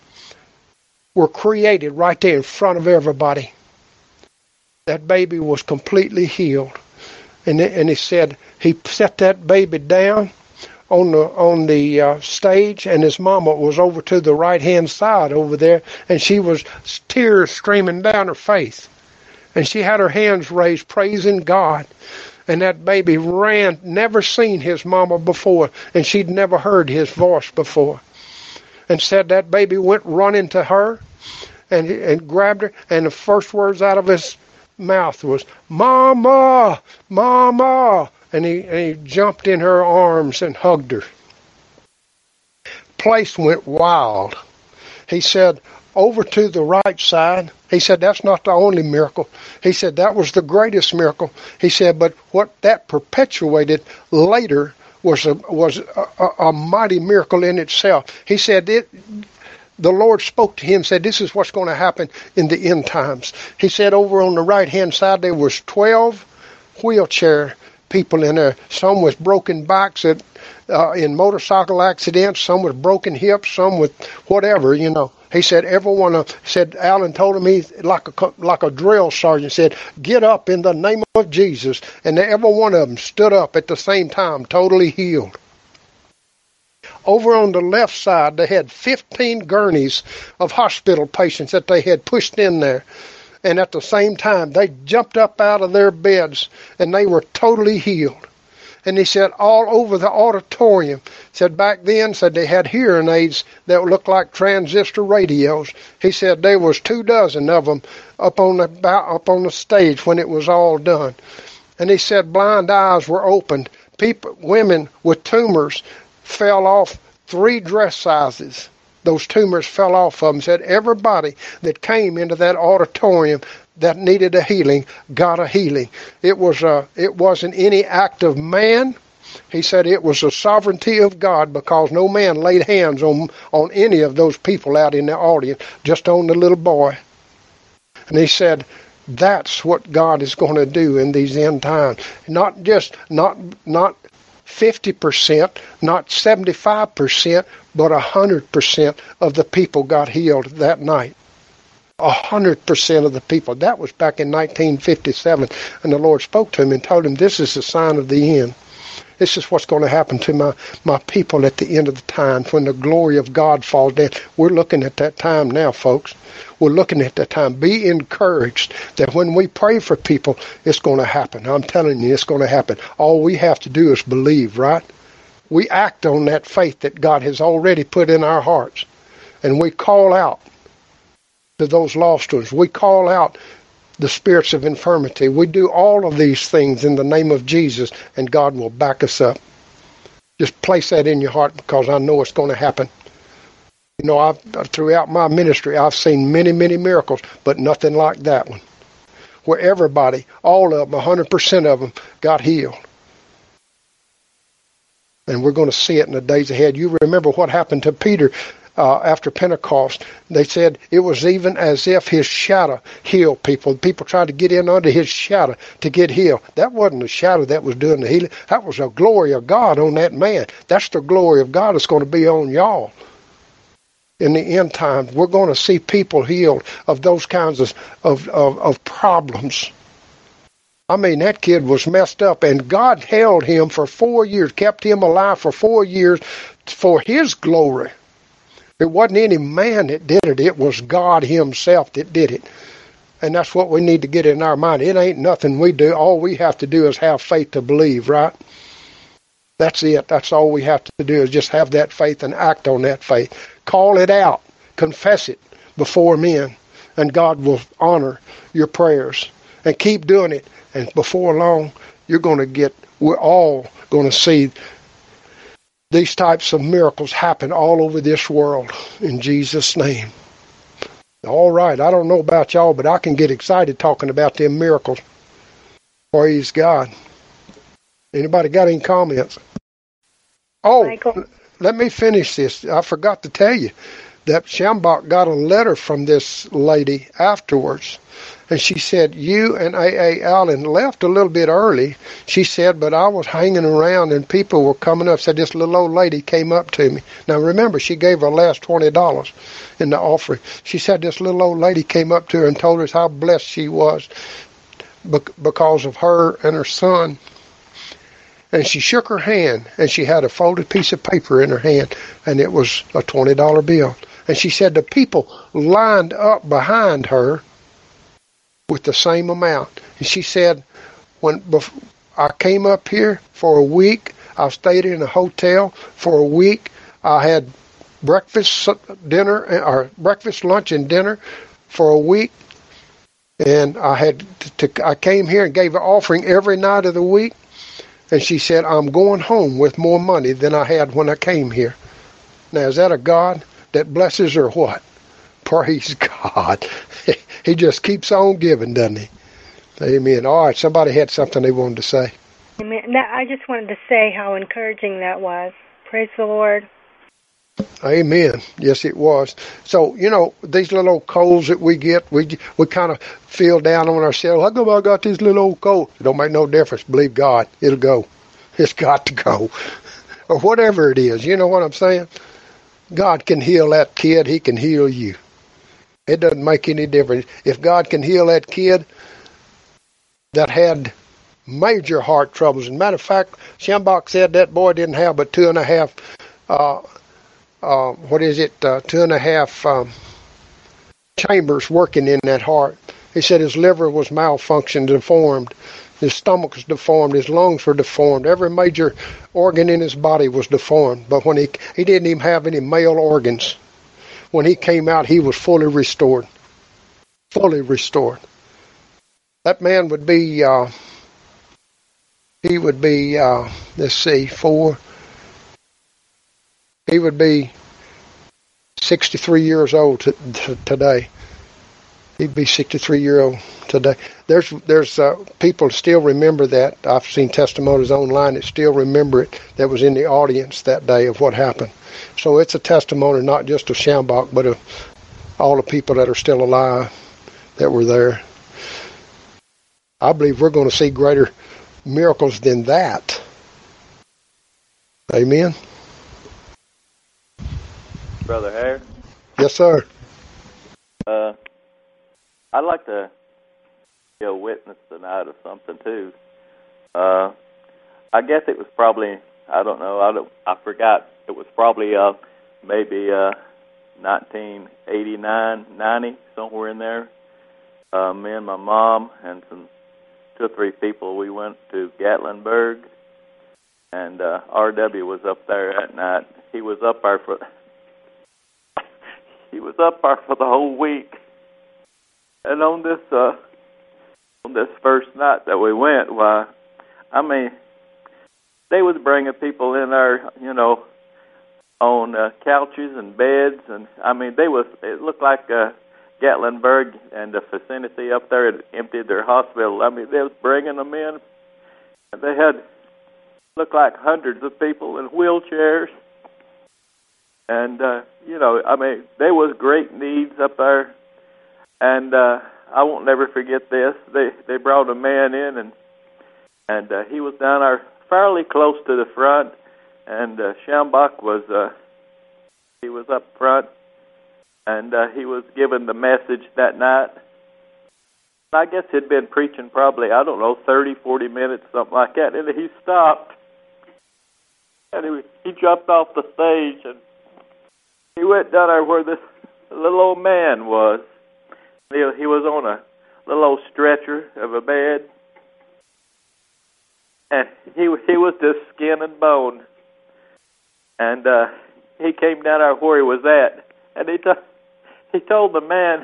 were created right there in front of everybody. That baby was completely healed. And, and he said he set that baby down on the on the uh, stage, and his mama was over to the right-hand side over there, and she was tears streaming down her face. And she had her hands raised, praising God. And that baby ran, never seen his mama before, and she'd never heard his voice before. And said that baby went running to her and, and grabbed her, and the first words out of his mouth was, "Mama, Mama." And he, and he jumped in her arms and hugged her. Place went wild. He said, over to the right side, he said, that's not the only miracle. He said, that was the greatest miracle. He said, but what that perpetuated later was a, was a, a, a mighty miracle in itself. He said, it, the Lord spoke to him, said, this is what's going to happen in the end times. He said, over on the right-hand side, there was twelve wheelchair people in there. Some with broken backs at, uh, in motorcycle accidents, some with broken hips, some with whatever, you know. He said, everyone, uh, said, Alan told him, he, like a, like a drill sergeant, said, get up in the name of Jesus. And every one of them stood up at the same time, totally healed. Over on the left side, they had fifteen gurneys of hospital patients that they had pushed in there. And at the same time, they jumped up out of their beds, and they were totally healed. And he said all over the auditorium, said back then, said they had hearing aids that looked like transistor radios. He said there was two dozen of them up on the up on the stage when it was all done. And he said blind eyes were opened. People, women with tumors fell off three dress sizes. Those tumors fell off of them. Said everybody that came into that auditorium that needed a healing got a healing. It was a, it wasn't any act of man. He said it was the sovereignty of God, because no man laid hands on on any of those people out in the audience, just on the little boy. And he said that's what God is going to do in these end times. Not just not not fifty percent, not seventy-five percent, but one hundred percent of the people got healed that night. one hundred percent of the people. That was back in nineteen fifty-seven. And the Lord spoke to him and told him, this is the sign of the end. This is what's going to happen to my, my people at the end of the time, when the glory of God falls down. We're looking at that time now, folks. We're looking at that time. Be encouraged that when we pray for people, it's going to happen. I'm telling you, it's going to happen. All we have to do is believe, right? We act on that faith that God has already put in our hearts. And we call out to those lost ones. We call out the spirits of infirmity. We do all of these things in the name of Jesus, and God will back us up. Just place that in your heart, because I know it's going to happen. You know, I've, throughout my ministry, I've seen many, many miracles, but nothing like that one, where everybody, all of them, one hundred percent of them, got healed. And we're going to see it in the days ahead. You remember what happened to Peter uh, after Pentecost. They said it was even as if his shadow healed people. People tried to get in under his shadow to get healed. That wasn't the shadow that was doing the healing. That was the glory of God on that man. That's the glory of God that's going to be on y'all. In the end times, we're going to see people healed of those kinds of, of, of, of problems. I mean, that kid was messed up, and God held him for four years, kept him alive for four years for his glory. It wasn't any man that did it. It was God himself that did it. And that's what we need to get in our mind. It ain't nothing we do. All we have to do is have faith to believe, right? That's it. That's all we have to do is just have that faith and act on that faith. Call it out. Confess it before men, and God will honor your prayers. And keep doing it. And before long, you're going to get, we're all going to see these types of miracles happen all over this world in Jesus' name. All right, I don't know about y'all, but I can get excited talking about them miracles. Praise God. Anybody got any comments? Oh, Michael. Let me finish this. I forgot to tell you that Schambach got a letter from this lady afterwards. And she said, you and A A Allen left a little bit early. She said, but I was hanging around and people were coming up. Said this little old lady came up to me. Now remember, she gave her last twenty dollars in the offering. She said this little old lady came up to her and told her how blessed she was because of her and her son. And she shook her hand, and she had a folded piece of paper in her hand, and it was a twenty dollar bill. And she said the people lined up behind her with the same amount. And she said, when I came up here for a week, I stayed in a hotel for a week. I had breakfast, dinner, or breakfast, lunch, and dinner for a week. And I had to, to I came here and gave an offering every night of the week. And she said, I'm going home with more money than I had when I came here. Now, is that a God that blesses or what? Praise God. He just keeps on giving, doesn't he? Amen. All right, somebody had something they wanted to say. Amen. I just wanted to say how encouraging that was. Praise the Lord. Amen. Yes, it was. So, you know, these little old colds that we get, we we kind of feel down on ourselves. How come I got these little old colds? It don't make no difference. Believe God. It'll go. It's got to go. Or whatever it is. You know what I'm saying? God can heal that kid. He can heal you. It doesn't make any difference. If God can heal that kid that had major heart troubles. As a matter of fact, Schambach said that boy didn't have but two and a half, uh, uh, what is it, uh, two and a half um, chambers working in that heart. He said his liver was malfunctioned, deformed. His stomach was deformed. His lungs were deformed. Every major organ in his body was deformed. But when he he didn't even have any male organs. When he came out, he was fully restored. Fully restored. That man would be, uh, he would be, uh, let's see, four. He would be sixty-three years old t- t- today. He'd be sixty-three years old today. There's there's uh, people still remember that. I've seen testimonies online that still remember it, that was in the audience that day of what happened. So it's a testimony not just of Schambach, but of all the people that are still alive that were there. I believe we're going to see greater miracles than that. Amen. Brother Hare? Yes, sir. Uh, I'd like to be a witness tonight of something, too. Uh, I guess it was probably, I don't know, I, don't, I forgot. It was probably uh, maybe uh, nineteen eighty-nine, ninety, somewhere in there. Uh, me and my mom and some two or three people, we went to Gatlinburg, and uh, R W was up there that night. He was up there for he was up there for the whole week. And on this uh, on this first night that we went, why, I mean, they was bringing people in there, you know, on uh, couches and beds, and I mean, they was. It looked like uh, Gatlinburg and the vicinity up there had emptied their hospital. I mean, they was bringing them in, and they had looked like hundreds of people in wheelchairs. And, uh, you know, I mean, there was great needs up there. And uh, I won't never forget this. They they brought a man in, and and uh, he was down there fairly close to the front. And uh, Schambach was, uh, he was up front. And uh, he was giving the message that night. I guess he'd been preaching probably, I don't know, thirty, forty minutes, something like that. And he stopped. And he, he jumped off the stage, and he went down there where this little old man was. He, he was on a little old stretcher of a bed. And he, he was just skin and bone. And uh, he came down there where he was at. And he, t- he told the man,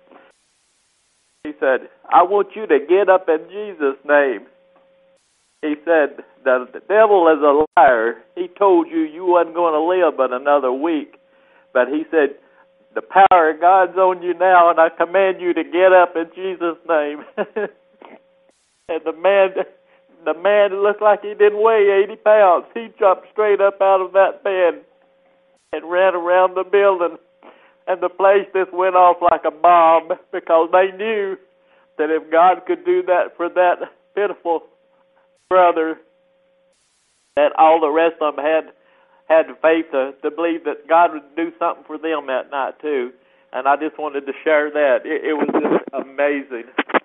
he said, I want you to get up in Jesus' name. He said, the, the devil is a liar. He told you you wasn't going to live but another week. But he said, the power of God's on you now, and I command you to get up in Jesus' name. And the man, the man looked like he didn't weigh eighty pounds. He jumped straight up out of that bed and ran around the building. And the place just went off like a bomb, because they knew that if God could do that for that pitiful brother, that all the rest of them had had the faith to, to believe that God would do something for them that night too. And I just wanted to share that. It, it was just amazing.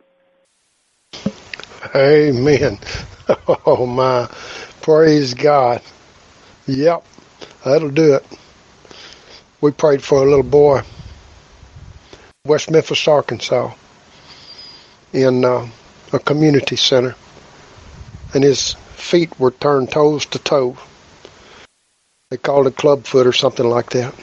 Amen. Oh my, praise God. Yep, that'll do it. We prayed for a little boy, West Memphis, Arkansas, in uh, a community center, and his feet were turned toes to toe. They called it clubfoot or something like that.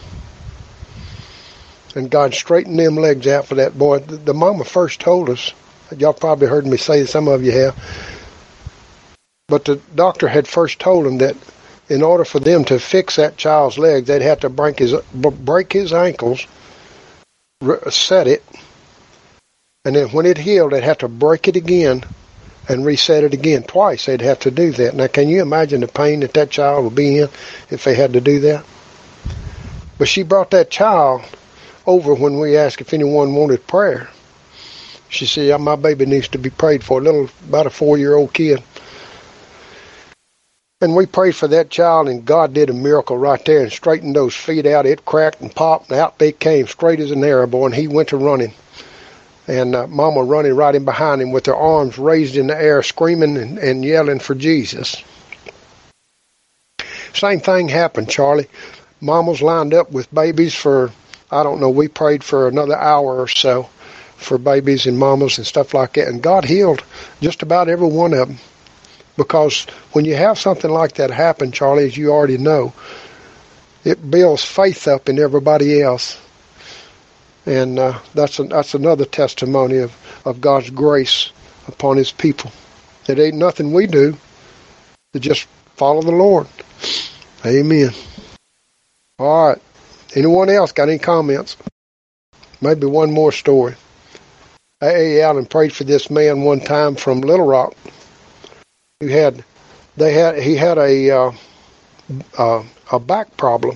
And God straightened them legs out for that boy. The, the mama first told us, y'all probably heard me say, some of you have, but the doctor had first told him that in order for them to fix that child's legs, they'd have to break his, break his ankles, set it, and then when it healed, they'd have to break it again and reset it again. Twice they'd have to do that. Now, can you imagine the pain that that child would be in if they had to do that? But she brought that child over when we asked if anyone wanted prayer. She said, yeah, my baby needs to be prayed for, a little, about a four-year-old kid. And we prayed for that child, and God did a miracle right there and straightened those feet out. It cracked and popped, and out they came, straight as an arrow, boy, and he went to running. And uh, Mama running right in behind him with her arms raised in the air, screaming and, and yelling for Jesus. Same thing happened, Charlie. Mama's lined up with babies for, I don't know, we prayed for another hour or so for babies and mamas and stuff like that. And God healed just about every one of them. Because when you have something like that happen, Charlie, as you already know, it builds faith up in everybody else. And uh, that's a, that's another testimony of, of God's grace upon his people. It ain't nothing we do to just follow the Lord. Amen. All right. Anyone else got any comments? Maybe one more story. A A. Allen prayed for this man one time from Little Rock. He had, they had, he had a uh, uh, a back problem,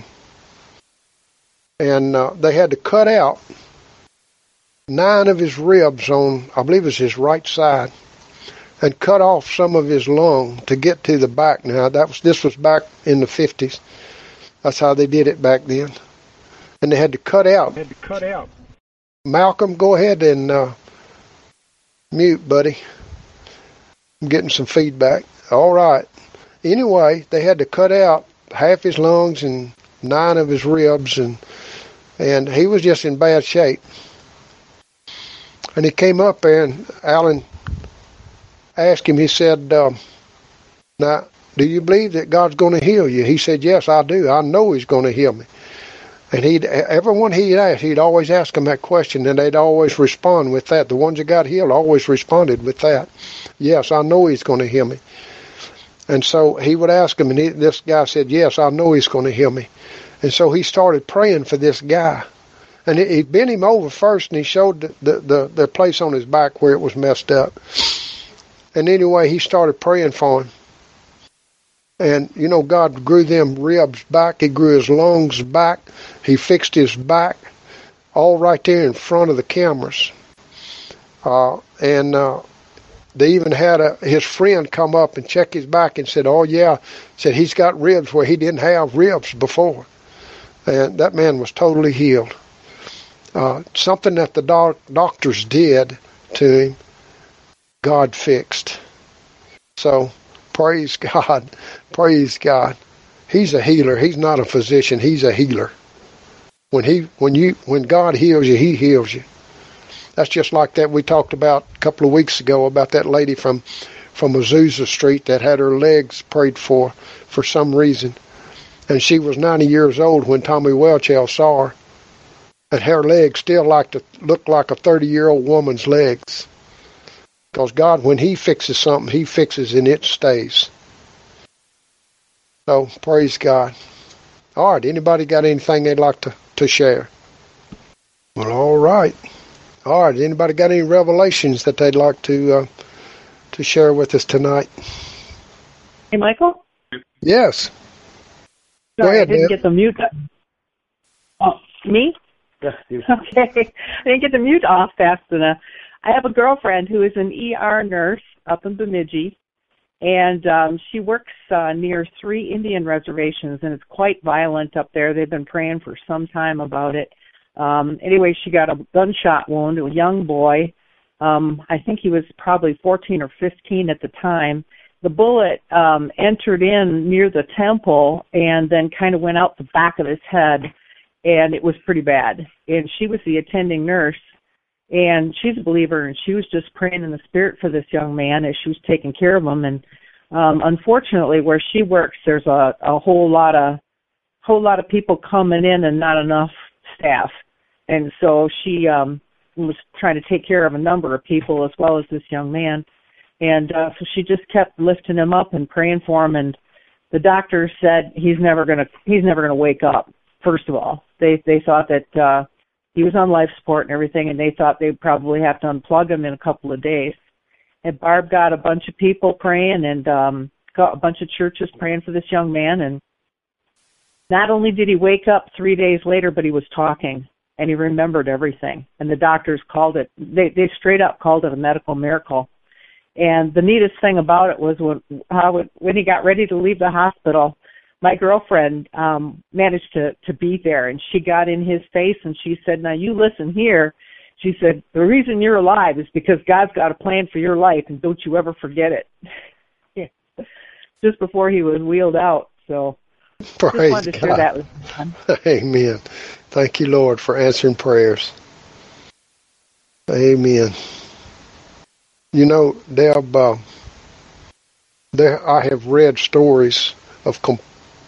and uh, they had to cut out nine of his ribs on, I believe it was his right side, and cut off some of his lung to get to the back. Now that was this was back in the fifties. That's how they did it back then, and they had to cut out. Had to cut out. Malcolm, go ahead and uh, mute, buddy. I'm getting some feedback. All right. Anyway, they had to cut out half his lungs and nine of his ribs, and and he was just in bad shape. And he came up there, and Alan asked him, he said, um, now, do you believe that God's going to heal you? He said, yes, I do. I know he's going to heal me. And he'd, everyone he'd ask, he'd always ask them that question, and they'd always respond with that. The ones that got healed always responded with that. Yes, I know he's going to heal me. And so he would ask him, and he, this guy said, yes, I know he's going to heal me. And so he started praying for this guy. And he bent him over first, and he showed the, the, the, the place on his back where it was messed up. And anyway, he started praying for him. And, you know, God grew them ribs back. He grew his lungs back. He fixed his back, all right there in front of the cameras. Uh, and uh, they even had a, his friend come up and check his back and said, oh, yeah, said he's got ribs where he didn't have ribs before. And that man was totally healed. Uh, something that the doc- doctors did to him, God fixed. So, praise God. Praise God. He's a healer. He's not a physician. He's a healer. When he, when you, when God heals you, he heals you. That's just like that we talked about a couple of weeks ago about that lady from, from Azusa Street that had her legs prayed for, for some reason. And she was ninety years old when Tommy Welchel saw her. And her legs still like to look like a thirty-year-old woman's legs. Because God, when he fixes something, he fixes and it stays. So, praise God. All right, anybody got anything they'd like to, to share? Well, all right. All right, anybody got any revelations that they'd like to uh, to share with us tonight? Hey, Michael? Yes. Sorry, Go ahead, I didn't Deb. get the mute. Oh, me? Yes, you. Okay. I didn't get the mute off fast enough. I have a girlfriend who is an E R nurse up in Bemidji, and um, she works uh, near three Indian reservations, and it's quite violent up there. They've been praying for some time about it. Um, anyway, she got a gunshot wound, a young boy. Um, I think he was probably fourteen or fifteen at the time. The bullet um, entered in near the temple and then kind of went out the back of his head, and it was pretty bad. And she was the attending nurse, and she's a believer, and she was just praying in the Spirit for this young man as she was taking care of him. And um, unfortunately, where she works, there's a, a whole lot of whole lot of people coming in and not enough staff. And so she um, was trying to take care of a number of people as well as this young man. And uh, so she just kept lifting him up and praying for him. And the doctor said he's never gonna he's never gonna wake up. First of all, they they thought that uh, he was on life support and everything, and they thought they'd probably have to unplug him in a couple of days. And Barb got a bunch of people praying, and um, got a bunch of churches praying for this young man. And not only did he wake up three days later, but he was talking. And he remembered everything. And the doctors called it, they, they straight up called it a medical miracle. And the neatest thing about it was when, how it, when he got ready to leave the hospital, my girlfriend um, managed to, to be there. And she got in his face and she said, now you listen here. She said, the reason you're alive is because God's got a plan for your life, and don't you ever forget it. Yeah. Just before he was wheeled out. So Praise just wanted to God. share that with you. Amen. Thank you, Lord, for answering prayers. Amen. You know, Deb, uh, there I have read stories of com-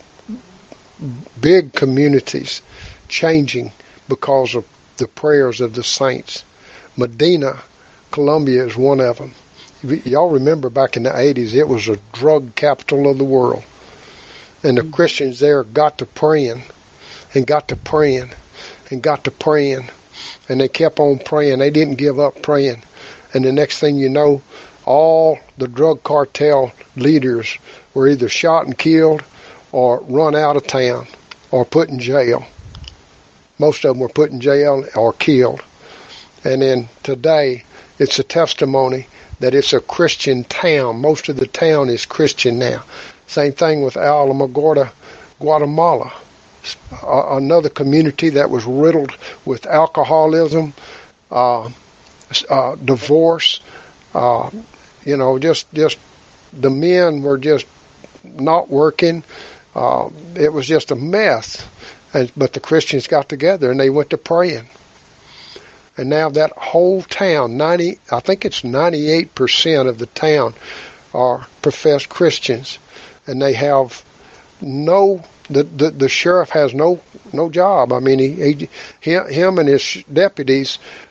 big communities changing because of the prayers of the saints. Medina, Colombia is one of them. Y- y'all remember back in the eighties, it was a drug capital of the world. And the Christians there got to praying and got to praying and got to praying. And they kept on praying. They didn't give up praying. And the next thing you know, all the drug cartel leaders were either shot and killed or run out of town or put in jail. Most of them were put in jail or killed. And then today, it's a testimony that it's a Christian town. Most of the town is Christian now. Same thing with Alamogordo, Guatemala. Uh, another community that was riddled with alcoholism, uh, uh, divorce, uh, you know, just just the men were just not working. Uh, it was just a mess. And, but the Christians got together and they went to praying. And now that whole town, ninety, I think it's ninety-eight percent of the town are professed Christians. And they have no, the, the, the sheriff has no no job. I mean, he, he him and his deputies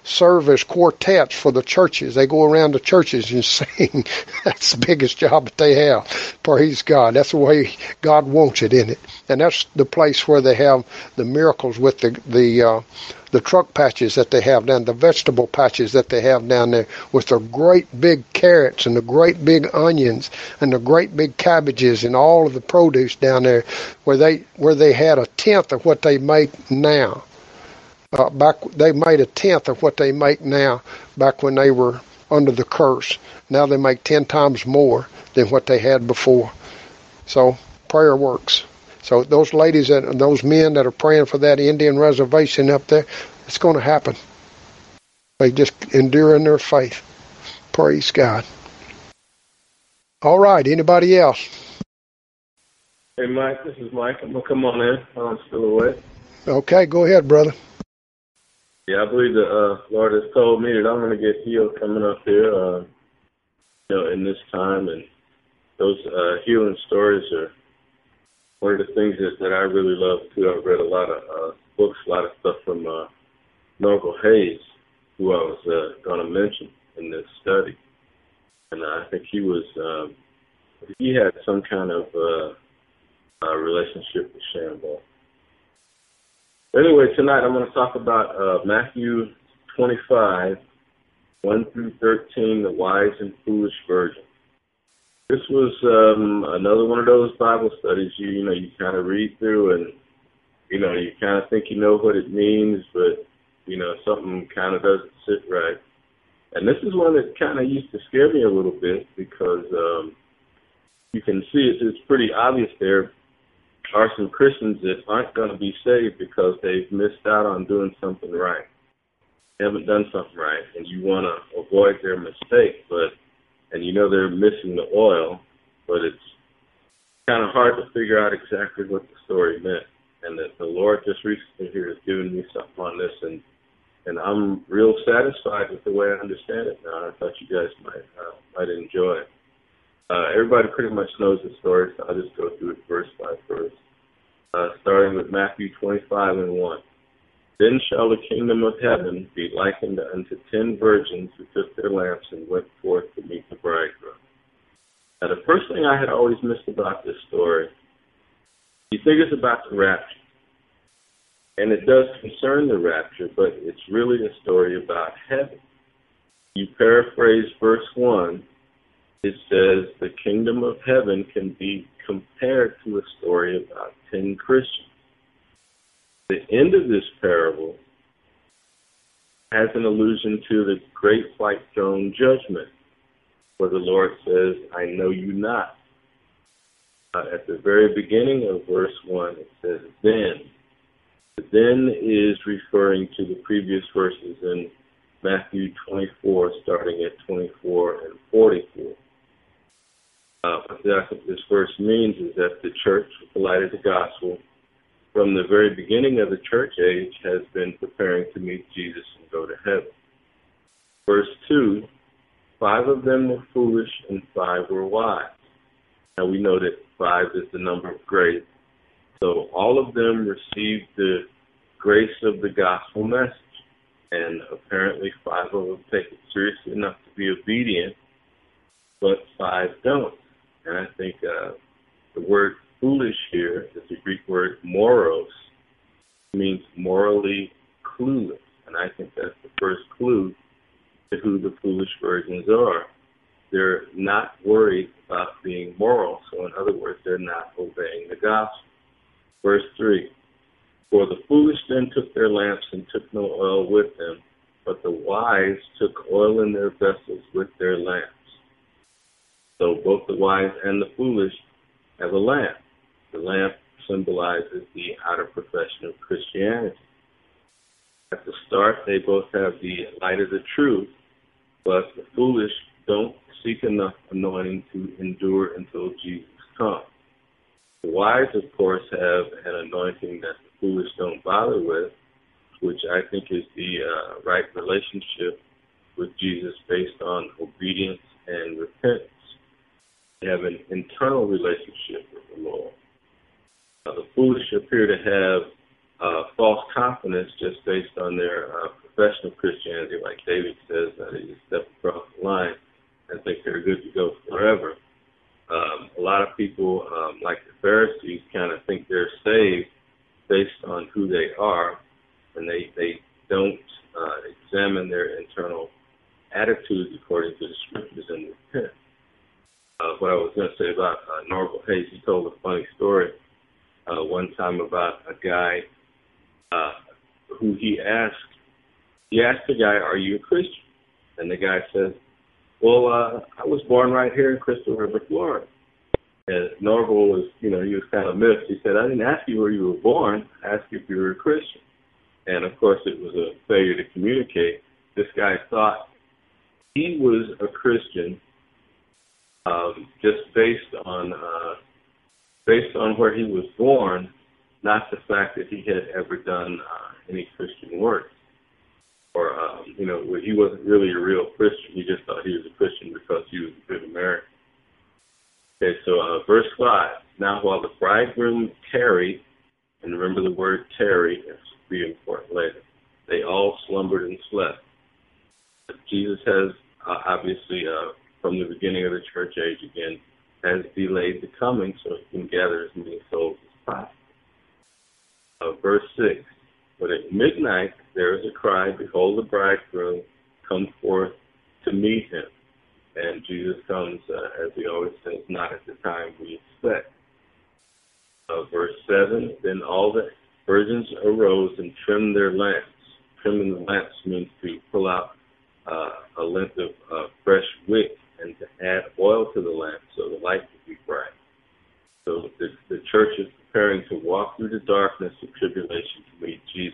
serve as quartets for the churches. They go around the churches and sing. That's the biggest job that they have. Praise God. That's the way God wants it in it. And that's the place where they have the miracles with the the uh, the truck patches that they have down, the vegetable patches that they have down there with the great big carrots and the great big onions and the great big cabbages and all of the produce down there, where they where they had a tenth of what they make now. Uh, back they made a tenth of what they make now back when they were under the curse. Now they make ten times more than what they had before. So prayer works. So those ladies and those men that are praying for that Indian reservation up there, it's going to happen. They just endure in their faith. Praise God. All right. Anybody else? Hey, Mike. This is Mike. I'm going to come on in. I'm still away. Okay. Go ahead, brother. Yeah, I believe the uh, Lord has told me that I'm going to get healed coming up here, uh, you know, in this time. And those uh, healing stories are one of the things that, that I really love, too. I've read a lot of uh, books, a lot of stuff from uh, Norval Hayes, who I was uh, going to mention in this study. And I think he was, um, he had some kind of uh, uh, relationship with Shambo. Anyway, tonight I'm going to talk about uh, Matthew twenty-five, one through thirteen, the wise and foolish virgin. This was um, another one of those Bible studies you, you know, you kind of read through and, you know, you kind of think you know what it means, but, you know, something kind of doesn't sit right. And this is one that kind of used to scare me a little bit because um, you can see it, it's pretty obvious there are some Christians that aren't going to be saved because they've missed out on doing something right. They haven't done something right, and you want to avoid their mistake, but and you know they're missing the oil, but it's kind of hard to figure out exactly what the story meant. And that the Lord just recently here has given me something on this, and and I'm real satisfied with the way I understand it now. I thought you guys might uh, might enjoy it. Uh, everybody pretty much knows the story, so I'll just go through it verse by verse. Uh, starting with Matthew twenty-five and one. Then shall the kingdom of heaven be likened unto ten virgins who took their lamps and went forth to meet the bridegroom. Now, the first thing I had always missed about this story, you think it's about the rapture. And it does concern the rapture, but it's really a story about heaven. You paraphrase verse one, it says the kingdom of heaven can be compared to a story about ten Christians. The end of this parable has an allusion to the great white throne judgment, where the Lord says, I know you not. Uh, at the very beginning of verse one, it says, then. The then is referring to the previous verses in Matthew twenty-four, starting at twenty-four and forty-four. Uh, what this verse means is that the church, with the light of the gospel, from the very beginning of the church age, has been preparing to meet Jesus and go to heaven. Verse two, five of them were foolish and five were wise. Now we know that five is the number of grace. So all of them received the grace of the gospel message. And apparently five of them take it seriously enough to be obedient, but five don't. And I think uh, the word foolish here is the Greek word moros. It means morally clueless. And I think that's the first clue to who the foolish virgins are. They're not worried about being moral. So in other words, they're not obeying the gospel. Verse three, for the foolish then took their lamps and took no oil with them, but the wise took oil in their vessels with their lamps. So both the wise and the foolish have a lamp. The lamp symbolizes the outer profession of Christianity. At the start, they both have the light of the truth, but the foolish don't seek enough anointing to endure until Jesus comes. The wise, of course, have an anointing that the foolish don't bother with, which I think is the uh, right relationship with Jesus based on obedience and repentance. They have an internal relationship with the Lord. Uh, the foolish appear to have uh, false confidence just based on their uh, professional Christianity, people, um, like the Pharisees, kind of think they're saved based on who they are, and they, they don't uh, examine their internal attitudes according to the scriptures and repent. Uh, what I was going to say about uh, Norval Hayes, he told a funny story uh, one time about a guy uh, who he asked, he asked the guy, "Are you a Christian?" And the guy says, "Well, uh, I was born right here in Crystal River, Florida." And Norval was, you know, he was kind of miffed. He said, "I didn't ask you where you were born. I asked you if you were a Christian." And, of course, it was a failure to communicate. This guy thought he was a Christian um, just based on uh, based on where he was born, not the fact that he had ever done uh, any Christian work. Or, um, you know, he wasn't really a real Christian. He just thought he was a Christian because he was a good American. Okay, so uh, verse five. Now while the bridegroom tarried, and remember the word tarry, it's be important later, they all slumbered and slept. But Jesus has, uh, obviously, uh, from the beginning of the church age again, has delayed the coming so he can gather as many souls as possible. Uh, verse six. But at midnight there is a cry, "Behold, the bridegroom, come forth to meet him." And Jesus comes, uh, as he always says, not at the time we expect. Uh, verse seven, then all the virgins arose and trimmed their lamps. Trimming the lamps means to pull out uh, a length of uh, fresh wick and to add oil to the lamp so the light would be bright. So the, the church is preparing to walk through the darkness of tribulation to meet Jesus.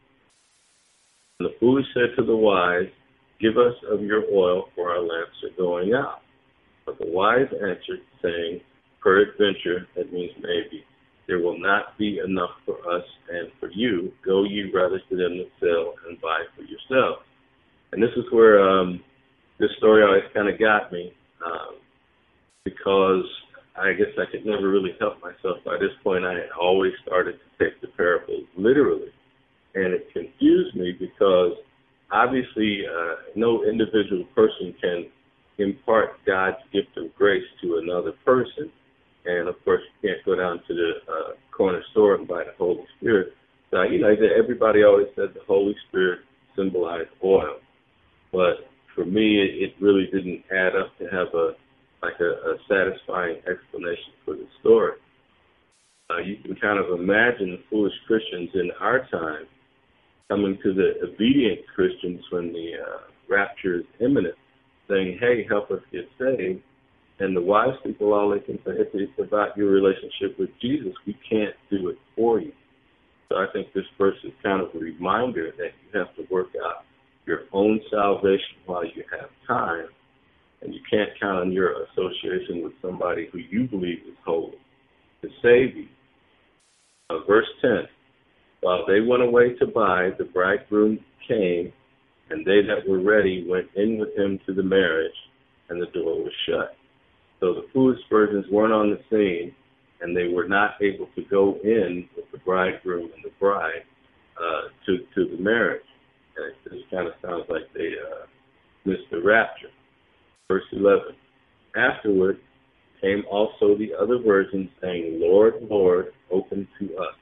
And the foolish said to the wise, "Give us of your oil, for our lamps are going out." But the wise answered, saying, "Peradventure," that means maybe, "there will not be enough for us and for you. Go ye rather to them that sell and buy for yourselves." And this is where um, this story always kind of got me, um, because I guess I could never really help myself. By this point, I had always started to take the parables literally. And it confused me because obviously uh, no individual person can impart God's gift of grace to another person. And, of course, you can't go down to the uh, corner store and buy the Holy Spirit. So, you know, everybody always said the Holy Spirit symbolized oil. But for me, it, it really didn't add up to have a like a, a satisfying explanation for the story. Uh, you can kind of imagine the foolish Christians in our time coming to the obedient Christians when the uh, rapture is imminent, saying, "Hey, help us get saved." And the wise people, all they can say, "It's about your relationship with Jesus. We can't do it for you." So I think this verse is kind of a reminder that you have to work out your own salvation while you have time, and you can't count on your association with somebody who you believe is holy to save you. Uh, verse ten, while they went away to buy, the bridegroom came, and they that were ready went in with him to the marriage, and the door was shut. So the foolish virgins weren't on the scene, and they were not able to go in with the bridegroom and the bride uh, to, to the marriage. And it just kind of sounds like they uh, missed the rapture. Verse eleven, afterward came also the other virgins, saying, "Lord, Lord, open to us."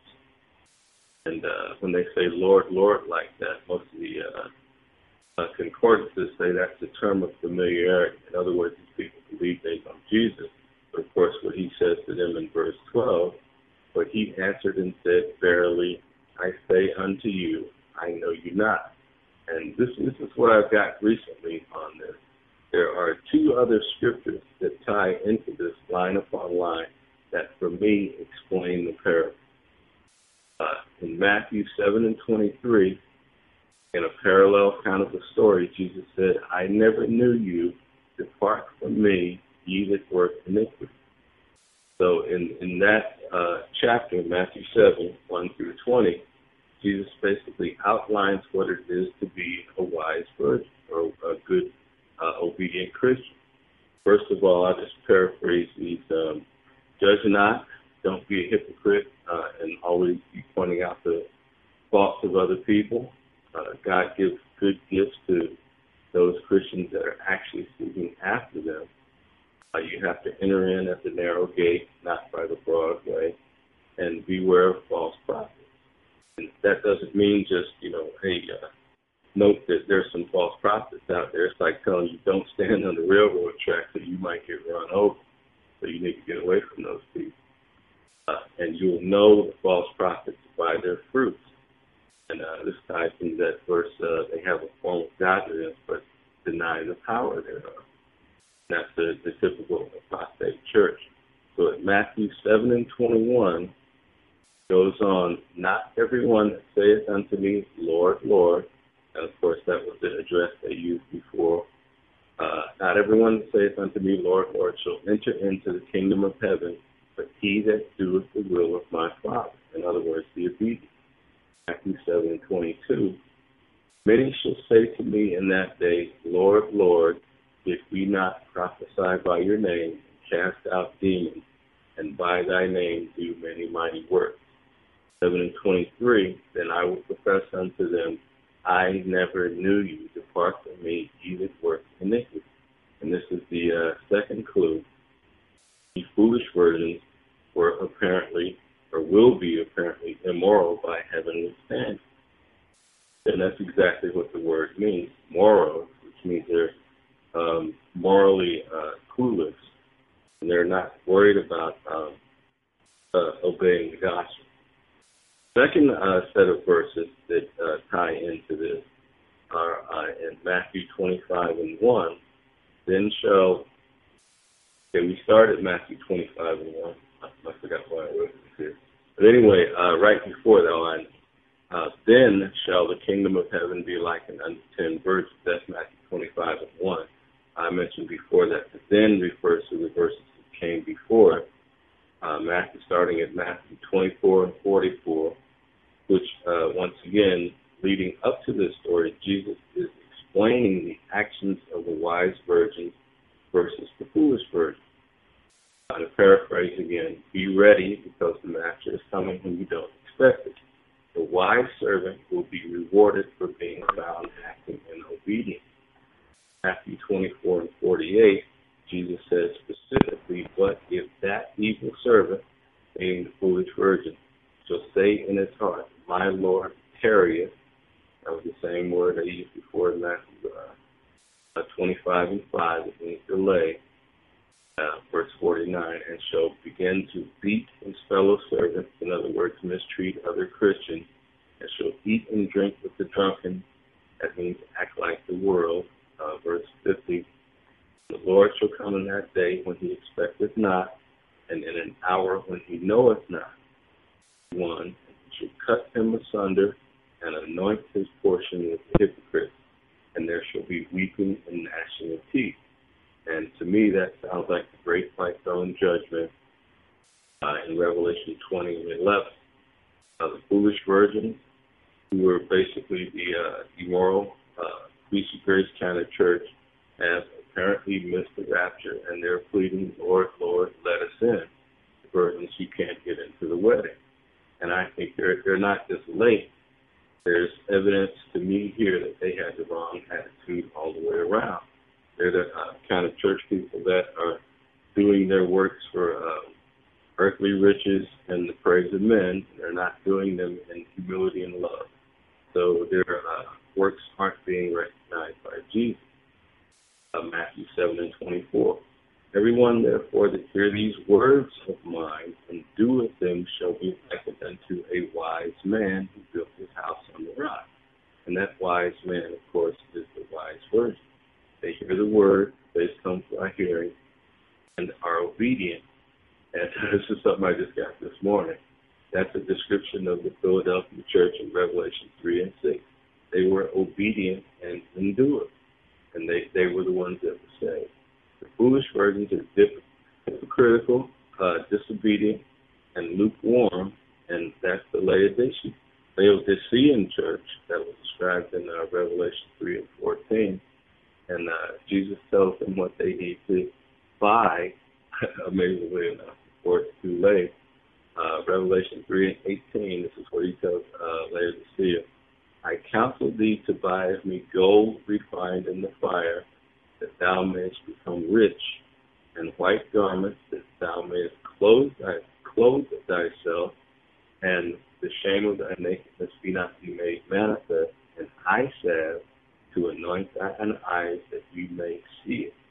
And uh, when they say Lord, Lord like that, most of the uh, uh, concordances say that's a term of familiarity. In other words, these people believe they know Jesus. But of course, what he says to them in verse twelve, "But he answered and said, Verily, I say unto you, I know you not." And this, this is what I've got recently on this. There are two other scriptures that tie into this line upon line that, for me, explain the parable. Uh, in Matthew seven and twenty-three, in a parallel kind of a story, Jesus said, "I never knew you. Depart from me, ye that work iniquity." So in, in that uh, chapter, Matthew seven, one through twenty, Jesus basically outlines what it is to be a wise virgin or a good, uh, obedient Christian. First of all, I'll just paraphrase these. Um, Judge not, don't be a hypocrite, uh, and always be pointing out the faults of other people. Uh, God gives good gifts to those Christians that are actually seeking after them. Uh, you have to enter in at the narrow gate, not by the broad way, and beware of false prophets. And that doesn't mean just, you know, hey, uh, note that there's some false prophets out there. It's like telling you don't stand on the railroad tracks or you might get run over. So you need to get away from those people. Uh, and you'll know the false prophets by their fruits. And uh, this ties into that verse, uh, they have a form of godliness, but deny the power thereof. And that's the, the typical apostate church. So at Matthew seven and twenty-one, goes on, not everyone that saith unto me, Lord, Lord, and of course that was the address they used before, uh, not everyone that saith unto me, Lord, Lord, shall enter into the kingdom of heaven, but he that doeth the will of my Father. In other words, the obedient. Matthew seven and twenty-two, many shall say to me in that day, Lord, Lord, did we not prophesy by your name, cast out demons, and by thy name do many mighty works? seven and twenty-three, then I will profess unto them, I never knew you. Depart from me, ye that work iniquity. And this is the uh, second clue. The foolish virgins were apparently, or will be apparently, immoral by heavenly standards. And that's exactly what the word means, moral, which means they're um, morally uh, clueless. And they're not worried about um, uh, obeying the gospel. Second uh, set of verses that uh, tie into this are uh, in Matthew twenty-five and one. Then shall, okay, we started Matthew twenty-five and one. I forgot why I wrote this here. But anyway, uh, right before that line, uh, then shall the kingdom of heaven be likened unto ten virgins. That's Matthew twenty-five and one. I mentioned before that the then refers to the verses that came before it. Uh, Matthew, starting at Matthew twenty-four and forty-four, which uh, once again, leading up to this story, Jesus is explaining the actions of the wise virgins versus the foolish virgins. Uh, to paraphrase again, be ready because the master is coming when you don't expect it. The wise servant will be rewarded for being found acting in obedience. Matthew twenty-four and forty-eight, Jesus says specifically, but if that evil servant, being the foolish virgin, shall say in his heart, my Lord tarrieth, that was the same word I used before in Matthew uh, twenty-five and five, it means delay, uh, verse forty-nine, and shall begin to beat his fellow servants, in other words, mistreat other Christians, and shall eat and drink with the drunken, that means act like the world, uh, verse fifty, the Lord shall come in that day when he expecteth not, and in an hour when he knoweth not. One, shall cut him asunder and anoint his portion with hypocrites, and there shall be weeping and gnashing of teeth. And to me, that sounds like the great white throne judgment uh, in Revelation twenty and eleven. Uh, the foolish virgins, who were basically the uh, immoral, uh, Peace of Grace kind of church, have apparently missed the rapture, and they're pleading, Lord, Lord, let us in. The virgins, you can't get into the wedding. And I think they're, they're not just late. There's evidence to me here that they had the wrong attitude all the way around. They're the uh, kind of church people that are doing their works for uh, earthly riches and the praise of men. They're not doing them in humility and love. So their uh, works aren't being recognized by Jesus. Uh, Matthew seven and twenty-four. Everyone, therefore, that hear these words of mine and doeth them shall be likened unto a wise man who built his house on the rock. And that wise man, of course, is the wise virgin. They hear the word, they come by hearing, and are obedient. And this is something I just got this morning. That's a description of the Philadelphia church in Revelation three and six. They were obedient and endured. And they, they were the ones that were saved. The foolish virgins are hypocritical, uh, disobedient, and lukewarm, and that's the Laodicean, Laodicean church that was described in uh, Revelation three and fourteen. And uh, Jesus tells them what they need to buy, amazingly enough, before it's too late. Uh, Revelation three and eighteen, this is what he tells uh, Laodicea. I counsel thee to buy of me gold refined in the fire, that thou mayest become rich, and white garments, that thou mayest clothe, thy, clothe thyself, and the shame of thy nakedness be not be made manifest, and eye salve to anoint thine eyes that you may see it.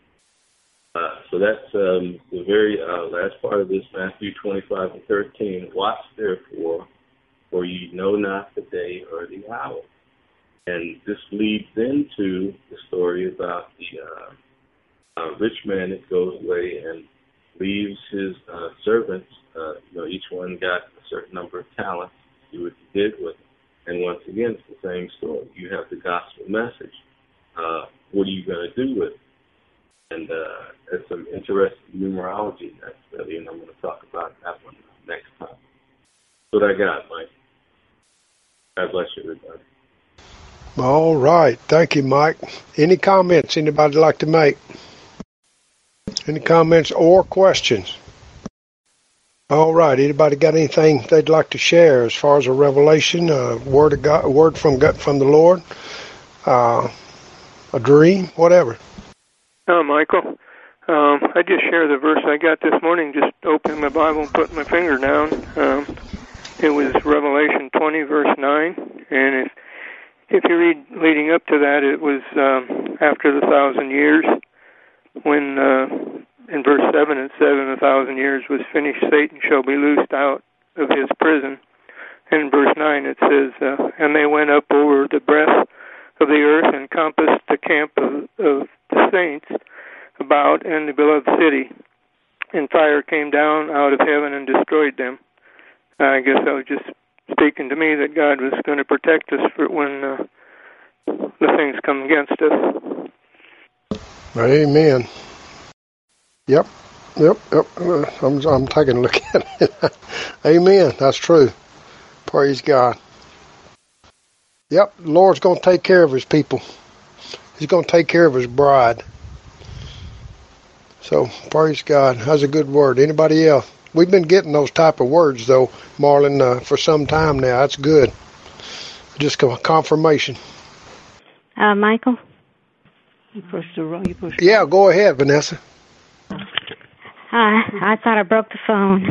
Uh, so that's um, the very uh, last part of this, Matthew twenty-five and thirteen. Watch therefore, for ye know not the day or the hour. And this leads into the story about the uh, uh, rich man that goes away and leaves his uh, servants. Uh, you know, each one got a certain number of talents. See what he did with it. And once again, it's the same story. You have the gospel message. Uh, what are you going to do with it? And uh, there's some interesting numerology in that study, and I'm going to talk about that one next time. That's what I got, Mike. God bless you, everybody. All right. Thank you, Mike. Any comments anybody like to make? Any comments or questions? All right. Anybody got anything they'd like to share as far as a revelation, a word of God, a word from God, from the Lord, uh, a dream, whatever? Oh, Michael. Um, I just share the verse I got this morning, just opening my Bible and putting my finger down. Um, it was Revelation twenty, verse nine. And if, if you read leading up to that, it was um, after the thousand years, when uh, in verse seven it said, "In a thousand years was finished, Satan shall be loosed out of his prison." And in verse nine it says, uh, "And they went up over the breadth of the earth and compassed the camp of, of the saints about and the beloved city. And fire came down out of heaven and destroyed them." Uh, I guess that was just speaking to me that God was going to protect us for when uh, the things come against us. Amen. Yep, yep, yep. Uh, I'm, I'm taking a look at it. Amen. That's true. Praise God. Yep, the Lord's going to take care of his people. He's going to take care of his bride. So, praise God. That's a good word. Anybody else? We've been getting those type of words, though, Marlon, uh, for some time now. That's good. Just a confirmation. Uh, Michael? You pushed the wrong. You pushed. Yeah, go ahead, Vanessa. Uh, I thought I broke the phone.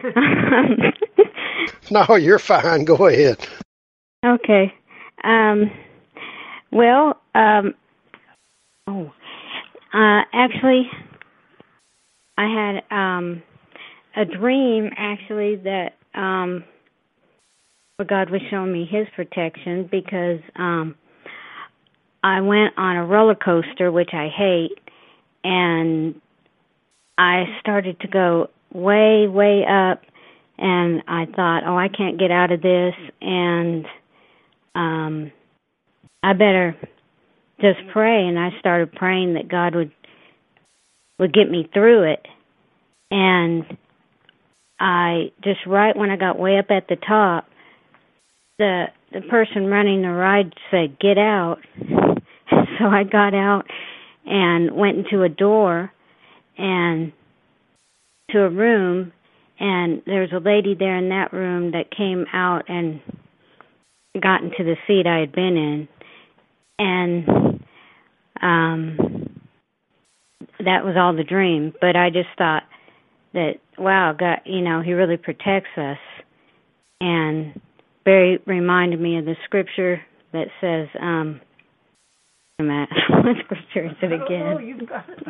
No, you're fine. Go ahead. Okay. Um, well, um, oh, uh, actually, I had um, a dream, actually, that um, where God was showing me his protection, because um, I went on a roller coaster, which I hate, and I started to go way, way up, and I thought, oh, I can't get out of this, and um, I better just pray. And I started praying that God would would get me through it. And I just right when I got way up at the top, the the person running the ride said, "Get out." So I got out and went into a door and to a room, and there was a lady there in that room that came out and got into the seat I had been in, and um, that was all the dream. But I just thought that, wow, God, you know, he really protects us, and very reminded me of the scripture that says, um, Matt, what scripture is it again? Oh, you've got it.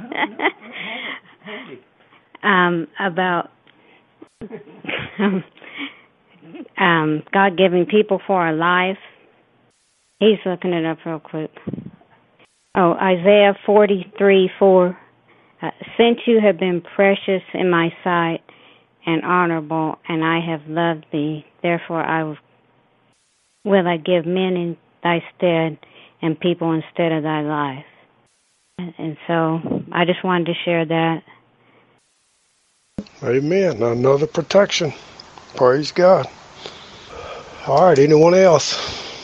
um, about um, um, God giving people for our life. He's looking it up real quick. Oh, Isaiah forty-three four. Uh, Since you have been precious in my sight and honorable, and I have loved thee, therefore I will, will I give men in thy stead and people instead of thy life. And, and so I just wanted to share that. Amen. Another protection. Praise God. All right, anyone else?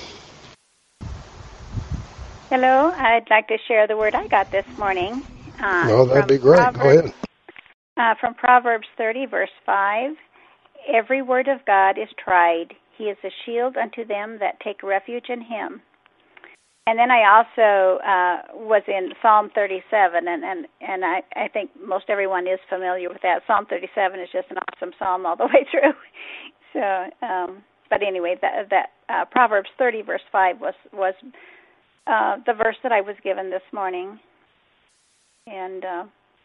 Hello, I'd like to share the word I got this morning. Uh, Oh, that'd be great. Proverbs, Go ahead. Uh, from Proverbs thirty, verse five. Every word of God is tried. He is a shield unto them that take refuge in him. And then I also uh, was in Psalm thirty-seven, and, and, and I, I think most everyone is familiar with that. Psalm thirty-seven is just an awesome psalm all the way through. So, um, but anyway, that, that uh, Proverbs thirty, verse five was, was uh, the verse that I was given this morning. And, uh,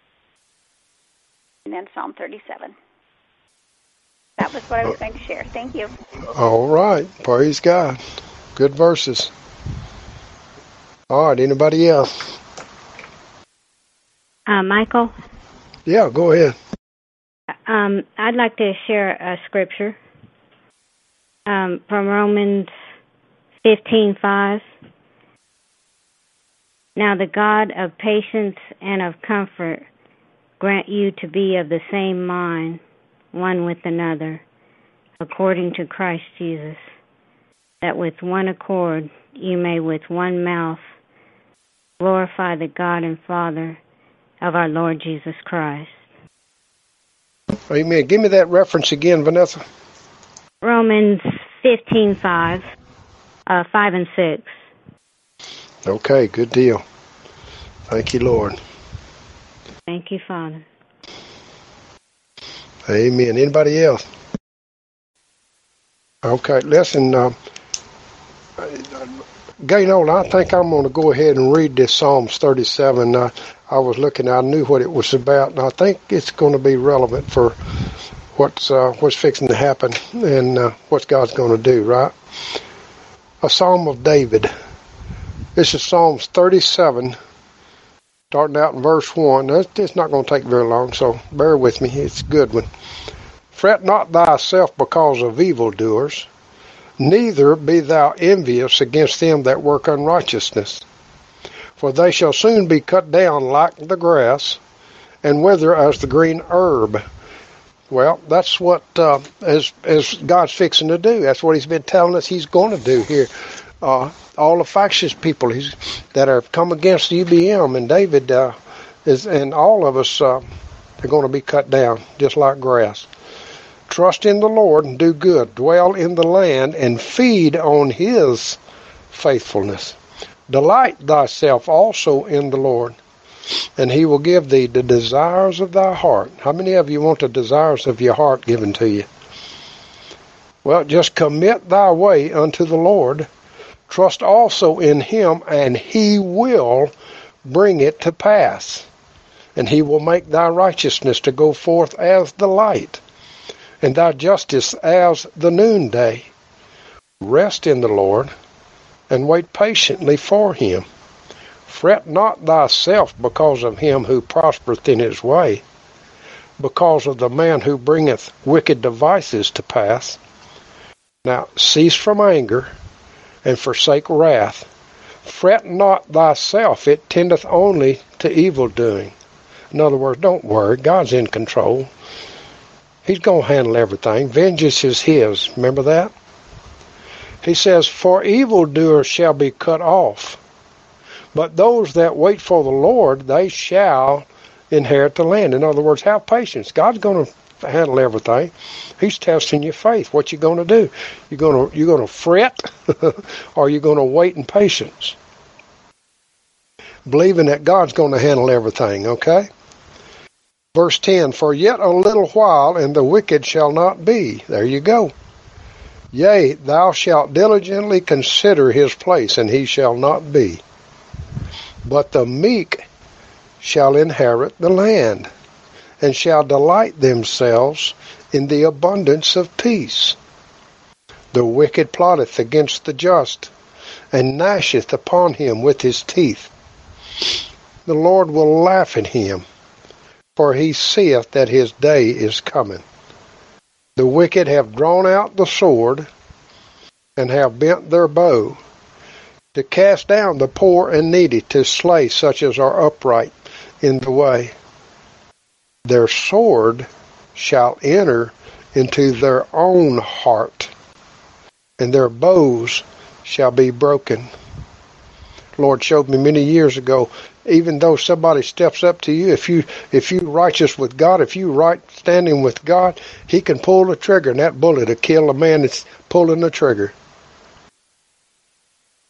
and then Psalm thirty-seven. That was what I was going to share. Thank you. All right. Praise God. Good verses. All right. Anybody else? Uh, Michael? Yeah, go ahead. Um, I'd like to share a scripture um, from Romans fifteen five. Now the God of patience and of comfort grant you to be of the same mind, one with another, according to Christ Jesus, that with one accord you may with one mouth glorify the God and Father of our Lord Jesus Christ. Amen. Give me that reference again, Vanessa. Romans fifteen five, uh, five and six. Okay, good deal. Thank you, Lord. Thank you, Father. Amen. Anybody else? Okay, listen, uh, Gaynor, I think I'm going to go ahead and read this Psalms thirty-seven. Uh, I was looking, I knew what it was about, and I think it's going to be relevant for what's uh, what's fixing to happen and uh, what God's going to do, right? A Psalm of David. This is Psalms thirty-seven, starting out in verse one. It's not going to take very long, so bear with me. It's a good one. Fret not thyself because of evildoers, neither be thou envious against them that work unrighteousness. For they shall soon be cut down like the grass, and wither as the green herb. Well, that's what uh, as, as God's fixing to do. That's what he's been telling us he's going to do here. Uh, all the factious people he's, that have come against U B M and David uh, is, and all of us, uh, are going to be cut down just like grass. Trust in the Lord and do good. Dwell in the land and feed on his faithfulness. Delight thyself also in the Lord, and he will give thee the desires of thy heart. How many of you want the desires of your heart given to you? Well, just commit thy way unto the Lord. Trust also in him, and he will bring it to pass. And he will make thy righteousness to go forth as the light, and thy justice as the noonday. Rest in the Lord, and wait patiently for him. Fret not thyself because of him who prospereth in his way, because of the man who bringeth wicked devices to pass. Now cease from anger, and forsake wrath. Fret not thyself, it tendeth only to evil doing. In other words, don't worry, God's in control. He's going to handle everything. Vengeance is his. Remember that? He says, for evildoers shall be cut off, but those that wait for the Lord, they shall inherit the land. In other words, have patience. God's going to handle everything. He's testing your faith. What you going to do? You going to you going to fret, or you going to wait in patience, believing that God's going to handle everything? Okay. Verse ten, for yet a little while, and the wicked shall not be. There you go. Yea, thou shalt diligently consider his place, and he shall not be. But the meek shall inherit the land, and shall delight themselves in the abundance of peace. The wicked plotteth against the just, and gnasheth upon him with his teeth. The Lord will laugh at him, for he seeth that his day is coming. The wicked have drawn out the sword, and have bent their bow, to cast down the poor and needy, to slay such as are upright in the way. Their sword shall enter into their own heart, and their bows shall be broken. Lord showed me many years ago, even though somebody steps up to you, if you if you righteous with God, if you right standing with God, he can pull the trigger, and that bullet will kill the man that's pulling the trigger.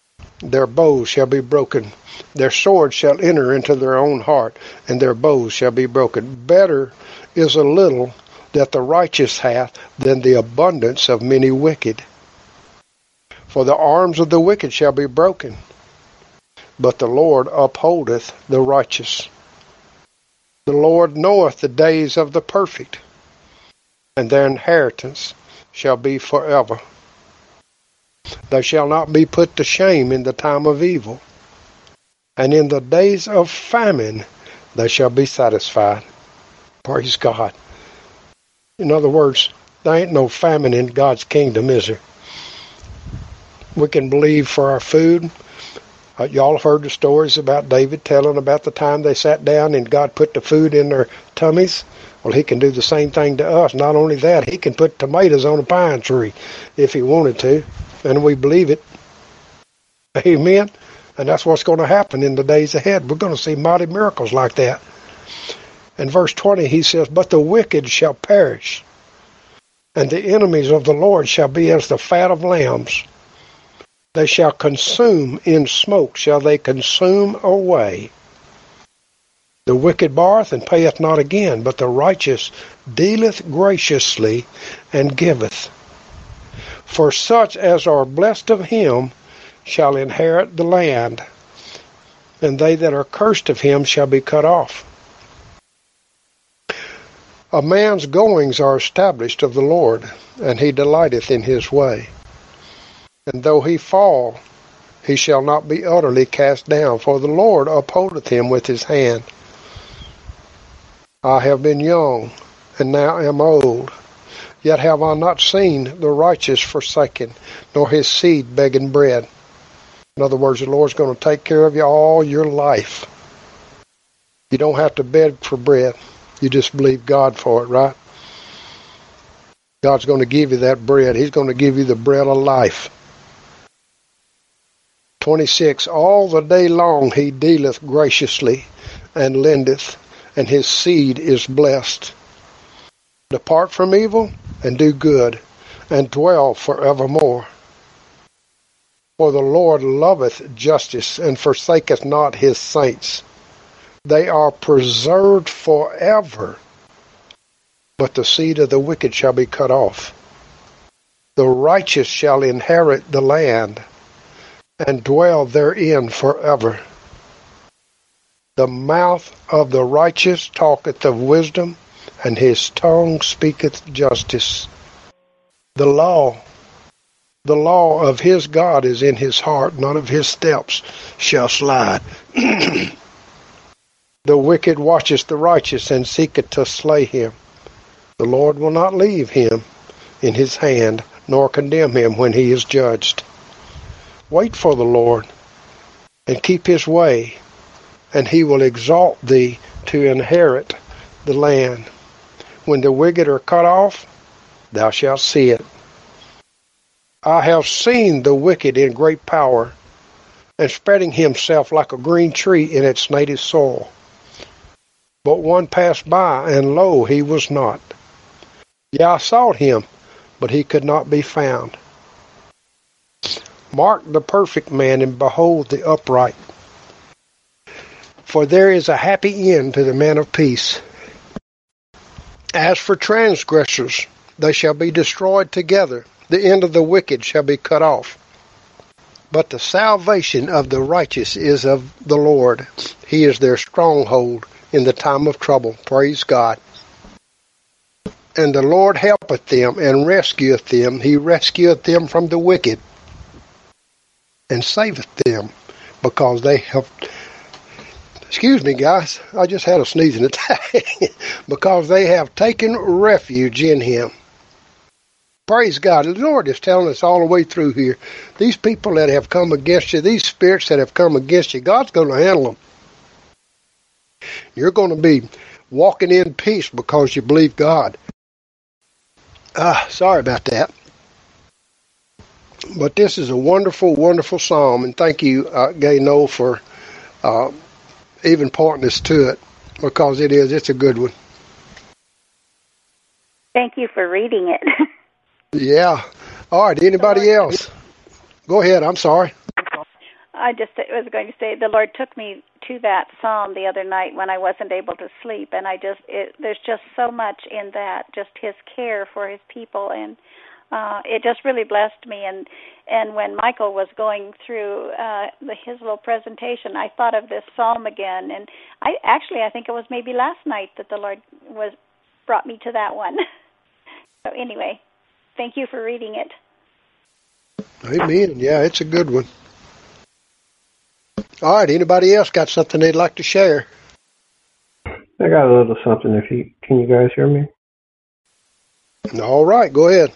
their bows shall be broken. Their swords shall enter into their own heart, and their bows shall be broken. Better is a little that the righteous hath than the abundance of many wicked. For the arms of the wicked shall be broken, but the Lord upholdeth the righteous. The Lord knoweth the days of the perfect, and their inheritance shall be forever. They shall not be put to shame in the time of evil, and in the days of famine they shall be satisfied. Praise God. In other words, there ain't no famine in God's kingdom, is there? We can believe for our food. Uh, y'all have heard the stories about David telling about the time they sat down and God put the food in their tummies. Well, he can do the same thing to us. Not only that, he can put tomatoes on a pine tree if he wanted to, and we believe it. Amen? And that's what's going to happen in the days ahead. We're going to see mighty miracles like that. In verse twenty, he says, "But the wicked shall perish, and the enemies of the Lord shall be as the fat of lambs. They shall consume in smoke, shall they consume away. The wicked borroweth and payeth not again, but the righteous dealeth graciously and giveth. For such as are blessed of him shall inherit the land, and they that are cursed of him shall be cut off. A man's goings are established of the Lord, and he delighteth in his way. And though he fall, he shall not be utterly cast down, for the Lord upholdeth him with his hand. I have been young, and now am old, yet have I not seen the righteous forsaken, nor his seed begging bread." In other words, the Lord's going to take care of you all your life. You don't have to beg for bread. You just believe God for it, right? God's going to give you that bread. He's going to give you the bread of life. twenty-six, "All the day long he dealeth graciously and lendeth, and his seed is blessed. Depart from evil and do good, and dwell forevermore. For the Lord loveth justice, and forsaketh not his saints. They are preserved forever, but the seed of the wicked shall be cut off. The righteous shall inherit the land, and dwell therein forever. The mouth of the righteous talketh of wisdom, and his tongue speaketh justice. The law, the law of his God is in his heart, none of his steps shall slide. The wicked watcheth the righteous, and seeketh to slay him. The Lord will not leave him in his hand, nor condemn him when he is judged. Wait for the Lord, and keep his way, and he will exalt thee to inherit the land. When the wicked are cut off, thou shalt see it. I have seen the wicked in great power, and spreading himself like a green tree in its native soil. But one passed by, and lo, he was not. Yea, I sought him, but he could not be found. Mark the perfect man, and behold the upright. For there is a happy end to the man of peace. As for transgressors, they shall be destroyed together. The end of the wicked shall be cut off. But the salvation of the righteous is of the Lord. He is their stronghold in the time of trouble. Praise God. And the Lord helpeth them, and rescueth them. He rescueth them from the wicked, and saveth them, because they have... Excuse me, guys. I just had a sneezing attack. Because they have taken refuge in him. Praise God. The Lord is telling us all the way through here. These people that have come against you, these spirits that have come against you, God's going to handle them. You're going to be walking in peace because you believe God. Ah, sorry about that. But this is a wonderful, wonderful psalm, and thank you, uh, Gay Noel, for uh, even pointing us to it, because it is, it's a good one. Thank you for reading it. Yeah. All right, anybody else? Go ahead, I'm sorry. I just was going to say the Lord took me to that psalm the other night when I wasn't able to sleep, and I just it, there's just so much in that, just His care for His people, and uh, it just really blessed me. And and when Michael was going through uh, the, his little presentation, I thought of this psalm again, and I actually I think it was maybe last night that the Lord was brought me to that one. So anyway, thank you for reading it. Amen. Yeah, it's a good one. All right. Anybody else got something they'd like to share? I got a little something. If you can, you guys hear me? All right. Go ahead.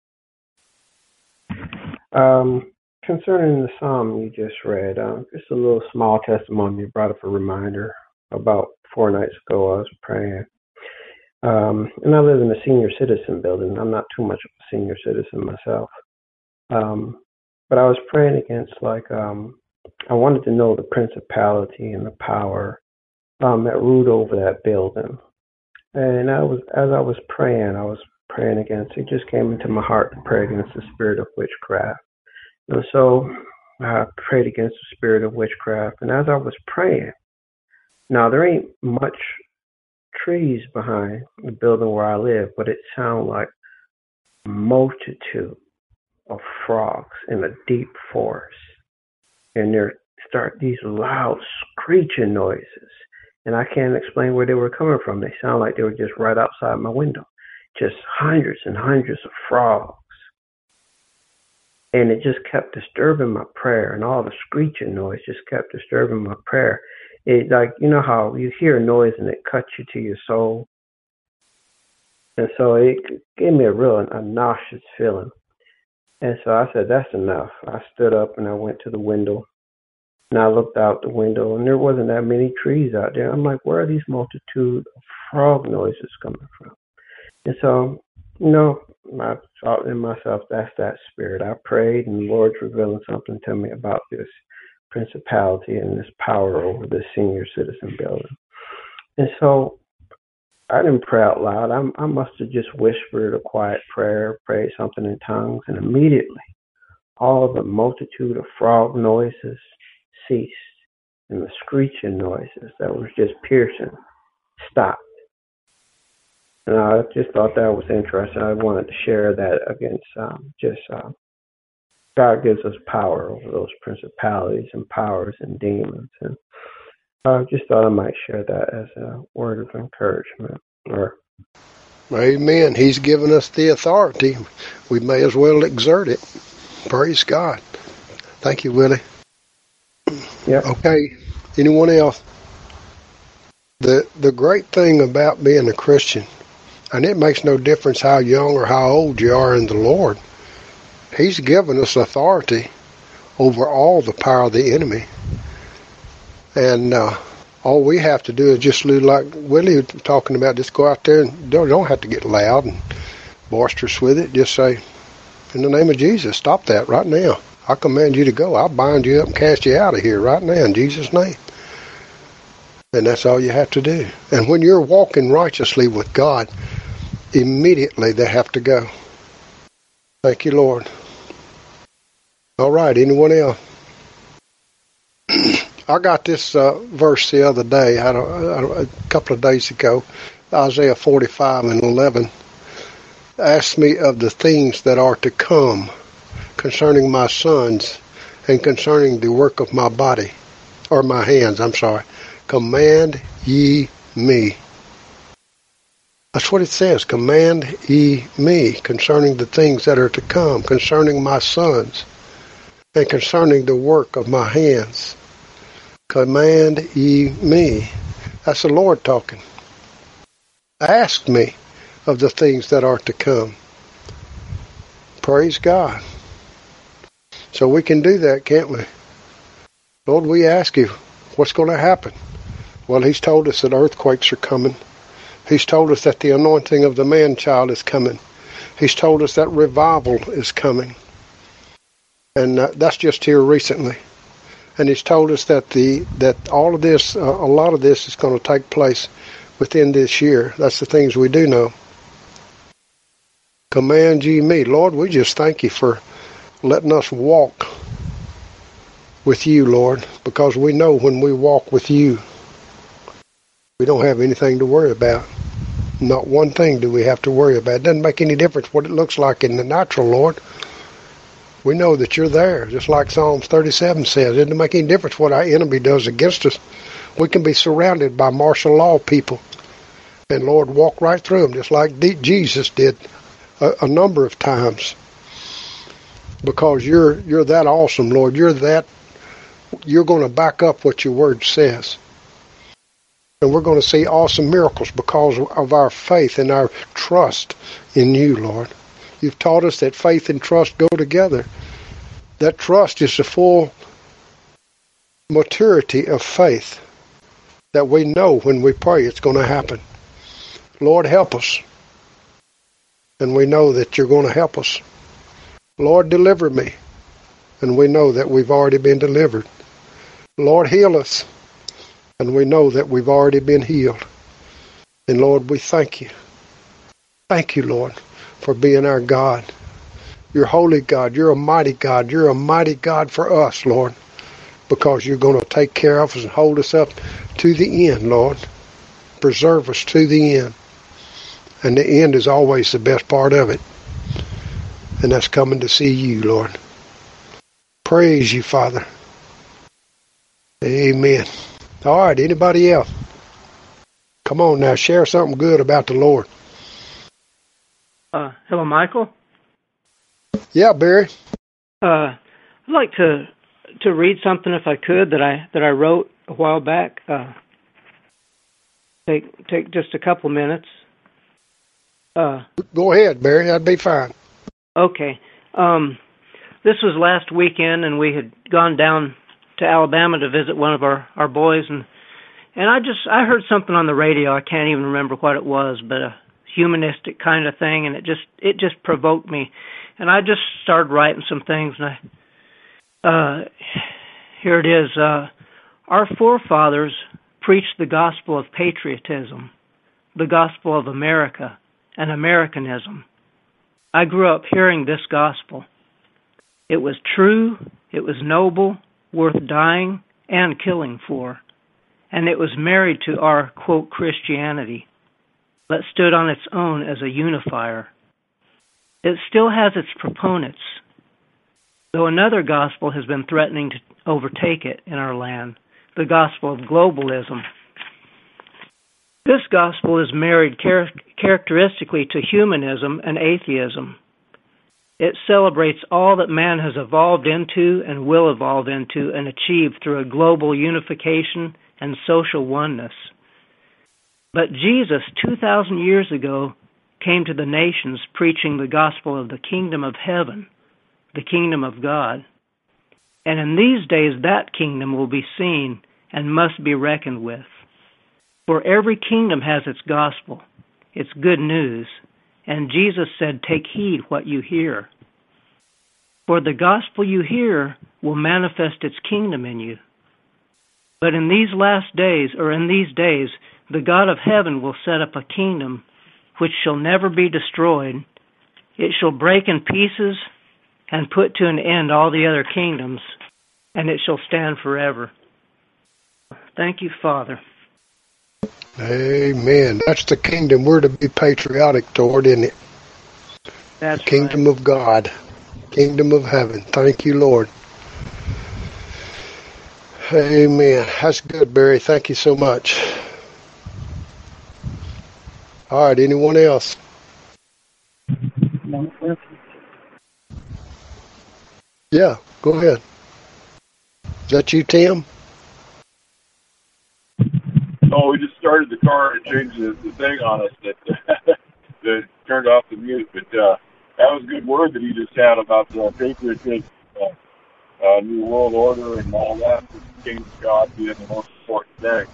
Um, concerning the psalm you just read, um, just a little small testimony. You brought up a reminder. About four nights ago, I was praying, um, and I live in a senior citizen building. I'm not too much of a senior citizen myself, um, but I was praying against like. Um, I wanted to know the principality and the power um, that ruled over that building. And I was, as I was praying, I was praying against, it just came into my heart to pray against the spirit of witchcraft. And so I prayed against the spirit of witchcraft. And as I was praying, now there ain't much trees behind the building where I live, but it sounded like a multitude of frogs in a deep forest. And there start these loud screeching noises. And I can't explain where they were coming from. They sound like they were just right outside my window. Just hundreds and hundreds of frogs. And it just kept disturbing my prayer. And all the screeching noise just kept disturbing my prayer. It like, you know how you hear a noise and it cuts you to your soul? And so it gave me a real a nauseous feeling. And so I said, that's enough. I stood up and I went to the window. And I looked out the window, and there wasn't that many trees out there. I'm like, where are these multitude of frog noises coming from? And so, you know, I thought in myself, that's that spirit. I prayed, and the Lord's revealing something to me about this principality and this power over this senior citizen building. And so I didn't pray out loud. I, I must have just whispered a quiet prayer, prayed something in tongues, and immediately all the multitude of frog noises ceased, and the screeching noises that was just piercing stopped. And I just thought that was interesting. I wanted to share that against um, just uh, God gives us power over those principalities and powers and demons. And I just thought I might share that as a word of encouragement. Or, Amen. He's given us the authority. We may as well exert it. Praise God. Thank you, Willie. Yeah. Okay. Anyone else? The the great thing about being a Christian, and it makes no difference how young or how old you are in the Lord, He's given us authority over all the power of the enemy. And uh, all we have to do is just do like Willie was talking about, just go out there and don't, don't have to get loud and boisterous with it. Just say, in the name of Jesus, stop that right now. I command you to go. I'll bind you up and cast you out of here right now in Jesus' name. And that's all you have to do. And when you're walking righteously with God, immediately they have to go. Thank you, Lord. All right, anyone else? I got this uh, verse the other day, I don't, I don't, a couple of days ago, Isaiah forty-five and eleven. Ask me of the things that are to come concerning my sons and concerning the work of my body, or my hands, I'm sorry. Command ye me. That's what it says. Command ye me concerning the things that are to come, concerning my sons, and concerning the work of my hands. Command ye me. That's the Lord talking. Ask me of the things that are to come. Praise God. So we can do that, can't we? Lord, we ask you, what's going to happen? Well, He's told us that earthquakes are coming. He's told us that the anointing of the man-child is coming. He's told us that revival is coming. And uh, that's just here recently. And He's told us that the that all of this, uh, a lot of this is going to take place within this year. That's the things we do know. Command ye me. Lord, we just thank you for letting us walk with you, Lord, because we know when we walk with you, we don't have anything to worry about. Not one thing do we have to worry about. It doesn't make any difference what it looks like in the natural, Lord. We know that you're there, just like Psalms thirty-seven says. It doesn't make any difference what our enemy does against us. We can be surrounded by martial law people and, Lord, walk right through them, just like Jesus did a, a number of times. Because you're you're that awesome, Lord. You're that, you're going to back up what your word says. And we're going to see awesome miracles because of our faith and our trust in you, Lord. You've taught us that faith and trust go together. That trust is the full maturity of faith that we know when we pray it's going to happen. Lord, help us. And we know that you're going to help us. Lord, deliver me. And we know that we've already been delivered. Lord, heal us. And we know that we've already been healed. And Lord, we thank you. Thank you, Lord, for being our God. You're holy God. You're a mighty God. You're a mighty God for us, Lord, because you're going to take care of us and hold us up to the end, Lord. Preserve us to the end. And the end is always the best part of it. And that's coming to see you, Lord. Praise you, Father. Amen. All right, anybody else? Come on now, share something good about the Lord. Uh, hello, Michael. Yeah, Barry. Uh, I'd like to to read something, if I could, that I that I wrote a while back. Uh, take take just a couple minutes. Uh, Go ahead, Barry. That'd be fine. Okay. Um, this was last weekend, and we had gone down to Alabama to visit one of our, our boys, and and I just I heard something on the radio. I can't even remember what it was, but a humanistic kind of thing, and it just it just provoked me, and I just started writing some things. And I uh, here it is. Uh, our forefathers preached the gospel of patriotism, the gospel of America, and Americanism. I grew up hearing this gospel. It was true. It was noble, worth dying and killing for, and it was married to our, quote, Christianity, but stood on its own as a unifier. It still has its proponents, though another gospel has been threatening to overtake it in our land, the gospel of globalism. This gospel is married char- characteristically to humanism and atheism. It celebrates all that man has evolved into and will evolve into and achieve through a global unification and social oneness. But Jesus, two thousand years ago, came to the nations preaching the gospel of the kingdom of heaven, the kingdom of God. And in these days that kingdom will be seen and must be reckoned with. For every kingdom has its gospel, its good news, and Jesus said, take heed what you hear. For the gospel you hear will manifest its kingdom in you. But in these last days, or in these days, the God of heaven will set up a kingdom which shall never be destroyed. It shall break in pieces and put to an end all the other kingdoms, and it shall stand forever. Thank you, Father. Amen. That's the kingdom we're to be patriotic toward, isn't it? That's the kingdom right. of God, kingdom of heaven. Thank you, Lord. Amen. That's good, Barry. Thank you so much. All right, anyone else? Yeah, go ahead. Is that you, Tim? No, we just started the car and changed the, the thing on us that that turned off the mute. But uh, that was a good word that he just had about the patriotic uh, uh, new world order and all that. The kingdom of God being the most important thing.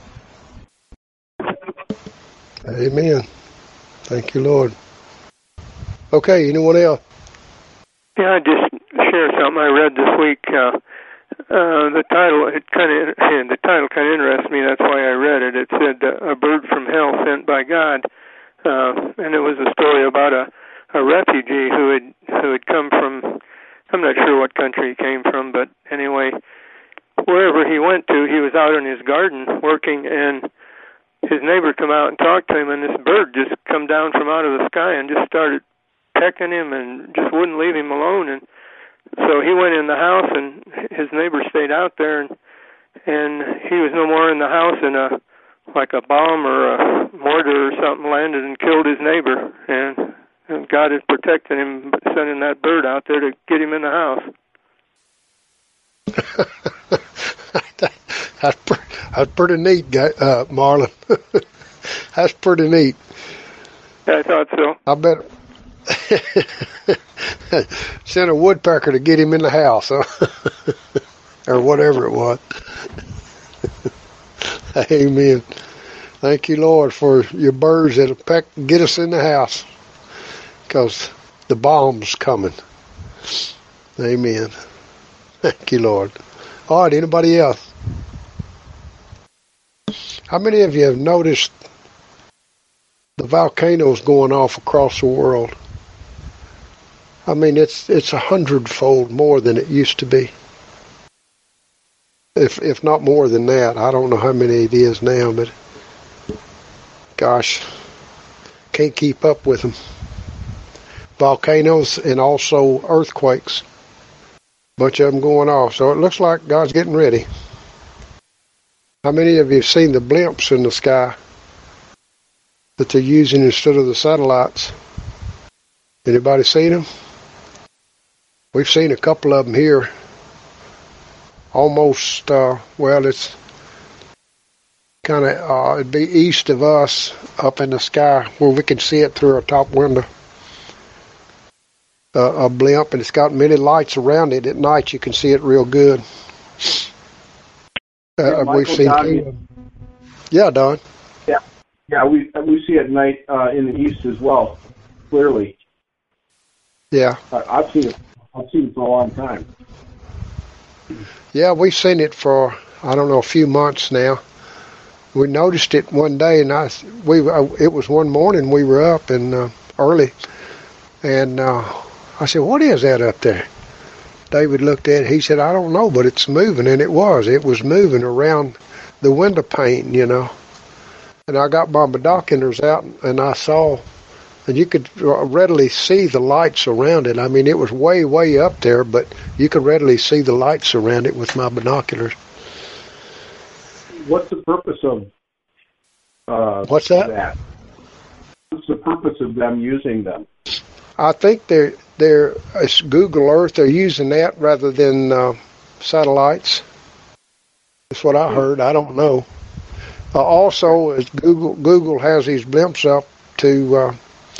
Amen. Thank you, Lord. Okay, anyone else? Yeah, I just share something I read this week. Uh, uh, the title it kind of the title kind of interests me. That's why I read it. It said uh, "A Bird from Hell Sent by God," uh, and it was a story about a, a refugee who had who had come from, I'm not sure what country he came from, but anyway, wherever he went to, he was out in his garden working, and his neighbor come out and talked to him, and this bird just come down from out of the sky and just started pecking him and just wouldn't leave him alone. And so he went in the house, and his neighbor stayed out there, and and he was no more in the house, and a like a bomb or a mortar or something landed and killed his neighbor, and, and God had protected him, sending that bird out there to get him in the house. that's, pretty, that's pretty neat, guy, uh, Marlon. That's pretty neat. Yeah, I thought so. I bet. Sent a woodpecker to get him in the house, huh? Or whatever it was. Amen. Thank you, Lord, for your birds that'll peck, get us in the house, because the bomb's coming. Amen. Thank you, Lord. All right, anybody else? How many of you have noticed the volcanoes going off across the world? I mean, it's it's a hundredfold more than it used to be. If if not more than that. I don't know how many it is now, but gosh, can't keep up with them. Volcanoes and also earthquakes. Bunch of them going off. So it looks like God's getting ready. How many of you have seen the blimps in the sky that they're using instead of the satellites? Anybody seen them? We've seen a couple of them here. Almost, uh, well, it's kind of, uh, it'd be east of us up in the sky where we can see it through our top window. Uh, a blimp, and it's got many lights around it. At night you can see it real good. Uh, yeah, we've seen Don, yeah, Don. Yeah, yeah, we we see it at night uh, in the east as well, clearly. Yeah, I, I've seen it. I've seen it for a long time. Yeah, we've seen it for I don't know a few months now. We noticed it one day, and I we uh, it was one morning we were up and uh, early, and uh, I said, "What is that up there?" David looked at it. He said, "I don't know, but it's moving," and it was. It was moving around the window pane, you know. And I got my binoculars out, and I saw, and you could readily see the lights around it. I mean, it was way, way up there, but you could readily see the lights around it with my binoculars. What's the purpose of uh, What's that? that? What's the purpose of them using them? I think they're they're it's Google Earth. They're using that rather than uh, satellites. That's what I heard. I don't know. Uh, also, as Google Google has these blimps up to uh,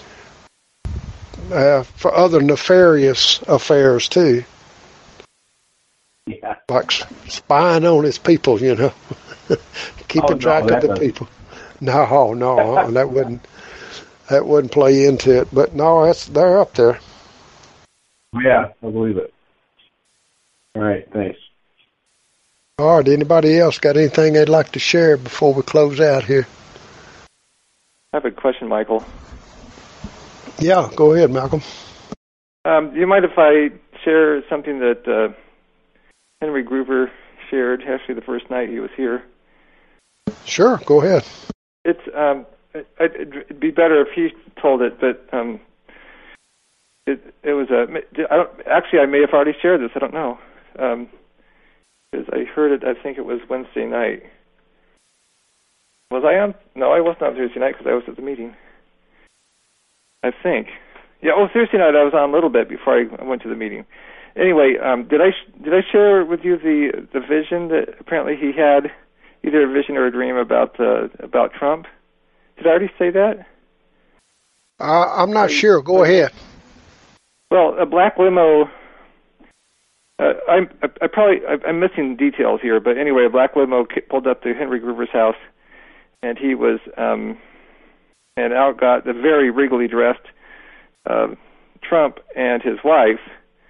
uh, for other nefarious affairs too, yeah. like spying on its people. You know, keeping oh, track no, of the doesn't. people. No, no, that wouldn't. That wouldn't play into it, but no, that's they're up there. Yeah, I believe it. All right, thanks. All right, anybody else got anything they'd like to share before we close out here? I have a question, Michael. Yeah, go ahead, Malcolm. Um, do you mind if I share something that uh, Henry Gruver shared actually the first night he was here? Sure, go ahead. It's um, it'd be better if he told it, but um, it it was a. I don't, actually, I may have already shared this. I don't know, um, because I heard it. I think it was Wednesday night. Was I on? No, I wasn't on Thursday night because I was at the meeting. I think. Yeah. Oh, Thursday night I was on a little bit before I went to the meeting. Anyway, um, did I did I share with you the the vision that apparently he had, either a vision or a dream about uh, about Trump? Did I already say that? Uh, I'm not sure. Go ahead. Well, a black limo. Uh, I'm I, I probably I'm missing details here, but anyway, a black limo pulled up to Henry Gruver's house, and he was um, and out got the very regally dressed uh, Trump and his wife,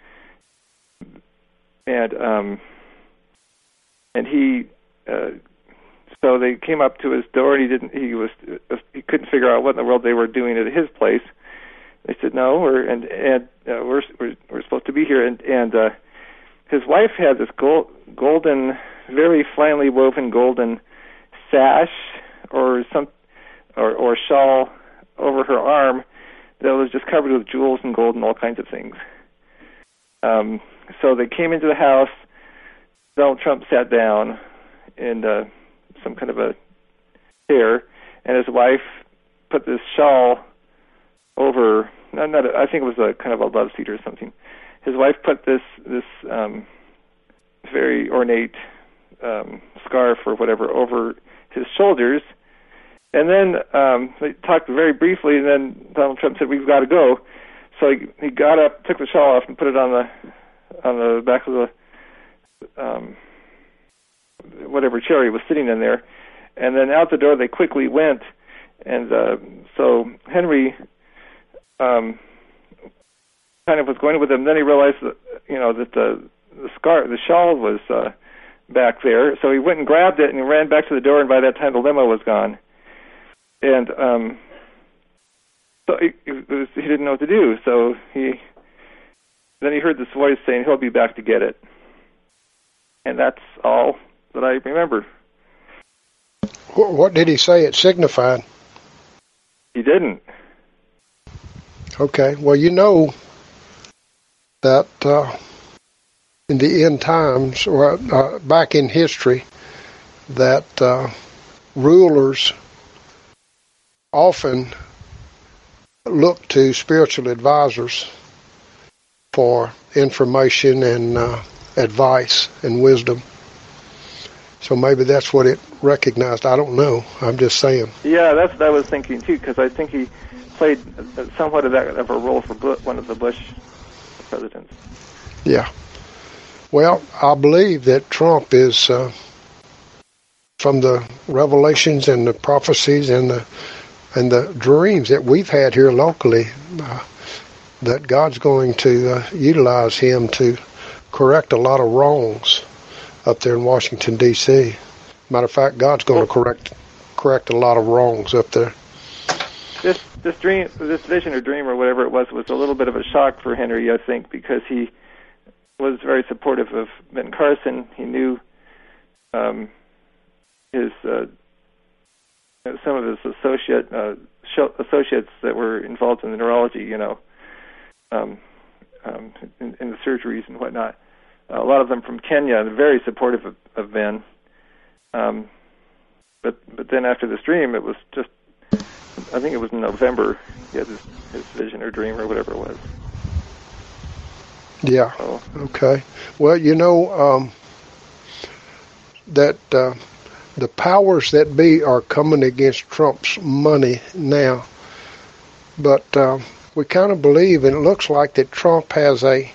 and um, and he. Uh, So they came up to his door, and he didn't. He was he couldn't figure out what in the world they were doing at his place. They said, "No, we're and and uh, we're, we're we're supposed to be here." And and uh, his wife had this gold, golden very finely woven golden sash or some or, or shawl over her arm that was just covered with jewels and gold and all kinds of things. Um, so they came into the house. Donald Trump sat down in uh, some kind of a chair, and his wife put this shawl over. Not, not a, I think it was a kind of a love seat or something. His wife put this this um, very ornate um, scarf or whatever over his shoulders, and then um, they talked very briefly. And then Donald Trump said, "We've got to go." So he, he got up, took the shawl off, and put it on the on the back of the um, whatever chair he was sitting in there, and then out the door they quickly went. And uh, so Henry um, kind of was going with them. Then he realized that you know that the the scarf, the shawl was uh, back there. So he went and grabbed it and he ran back to the door. And by that time the limo was gone. And um, so he, it was, he didn't know what to do. So he then he heard this voice saying he'll be back to get it. And that's all that I remember. What did he say it signified? He didn't. Okay. Well, you know that uh, in the end times, or uh, back in history, that uh, rulers often look to spiritual advisors for information and uh, advice and wisdom. So maybe that's what it recognized. I don't know. I'm just saying. Yeah, that's what I was thinking too, because I think he played somewhat of that of a role for Bush, one of the Bush presidents. Yeah. Well, I believe that Trump is, uh, from the revelations and the prophecies and the and the dreams that we've had here locally, uh, that God's going to uh, utilize him to correct a lot of wrongs up there in Washington, D C Matter of fact, God's going to correct correct a lot of wrongs up there. This this dream, this vision or dream or whatever it was, was a little bit of a shock for Henry, I think, because he was very supportive of Ben Carson. He knew um, his uh, some of his associate uh, associates that were involved in the neurology, you know, um, um, in, in the surgeries and whatnot. A lot of them from Kenya, and very supportive of, of Ben. Um, but but then after this dream, it was just, I think it was in November, he had his, his vision or dream or whatever it was. Yeah. So. Okay. Well, you know, um, that uh, the powers that be are coming against Trump's money now. But uh, we kind of believe, and it looks like that Trump has a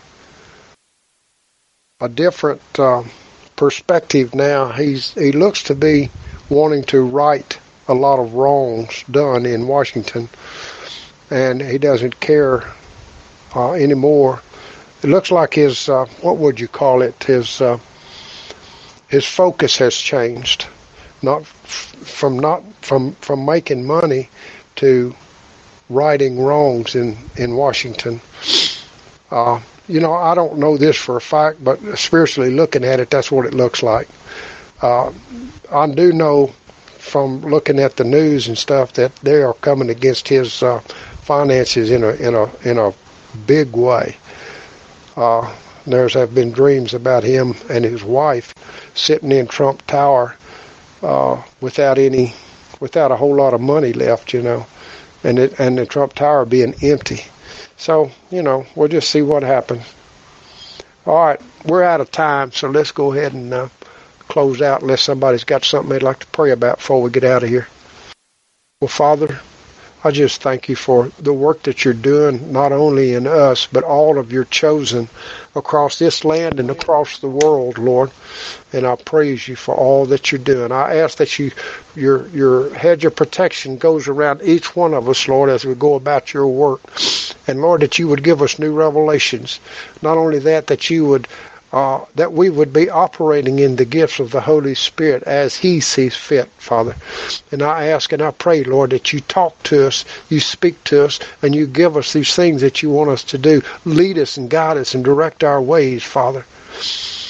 a different uh, perspective now. He's he looks to be wanting to right a lot of wrongs done in Washington, and he doesn't care uh, anymore. It looks like his uh, what would you call it? His uh, his focus has changed, not f- from not from from making money to righting wrongs in in Washington. Uh, You know, I don't know this for a fact, but spiritually looking at it, that's what it looks like. Uh, I do know from looking at the news and stuff that they are coming against his uh, finances in a in a in a big way. Uh, there's have been dreams about him and his wife sitting in Trump Tower uh, without any without a whole lot of money left, you know, and it and the Trump Tower being empty. So, you know, we'll just see what happens. All right, we're out of time, so let's go ahead and uh, close out unless somebody's got something they'd like to pray about before we get out of here. Well, Father, I just thank you for the work that you're doing, not only in us, but all of your chosen across this land and across the world, Lord. And I praise you for all that you're doing. I ask that you, your your hedge of protection goes around each one of us, Lord, as we go about your work. And Lord, that you would give us new revelations. Not only that, that you would Uh, that we would be operating in the gifts of the Holy Spirit as he sees fit, Father. And I ask and I pray, Lord, that you talk to us, you speak to us, and you give us these things that you want us to do. Lead us and guide us and direct our ways, Father.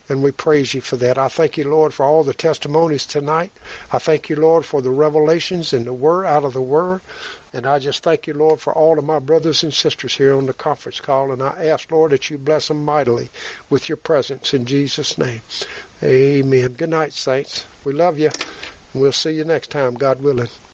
And we praise you for that. I thank you, Lord, for all the testimonies tonight. I thank you, Lord, for the revelations and the word out of the word. And I just thank you, Lord, for all of my brothers and sisters here on the conference call. And I ask, Lord, that you bless them mightily with your presence in Jesus' name. Amen. Good night, saints. We love you. And we'll see you next time, God willing.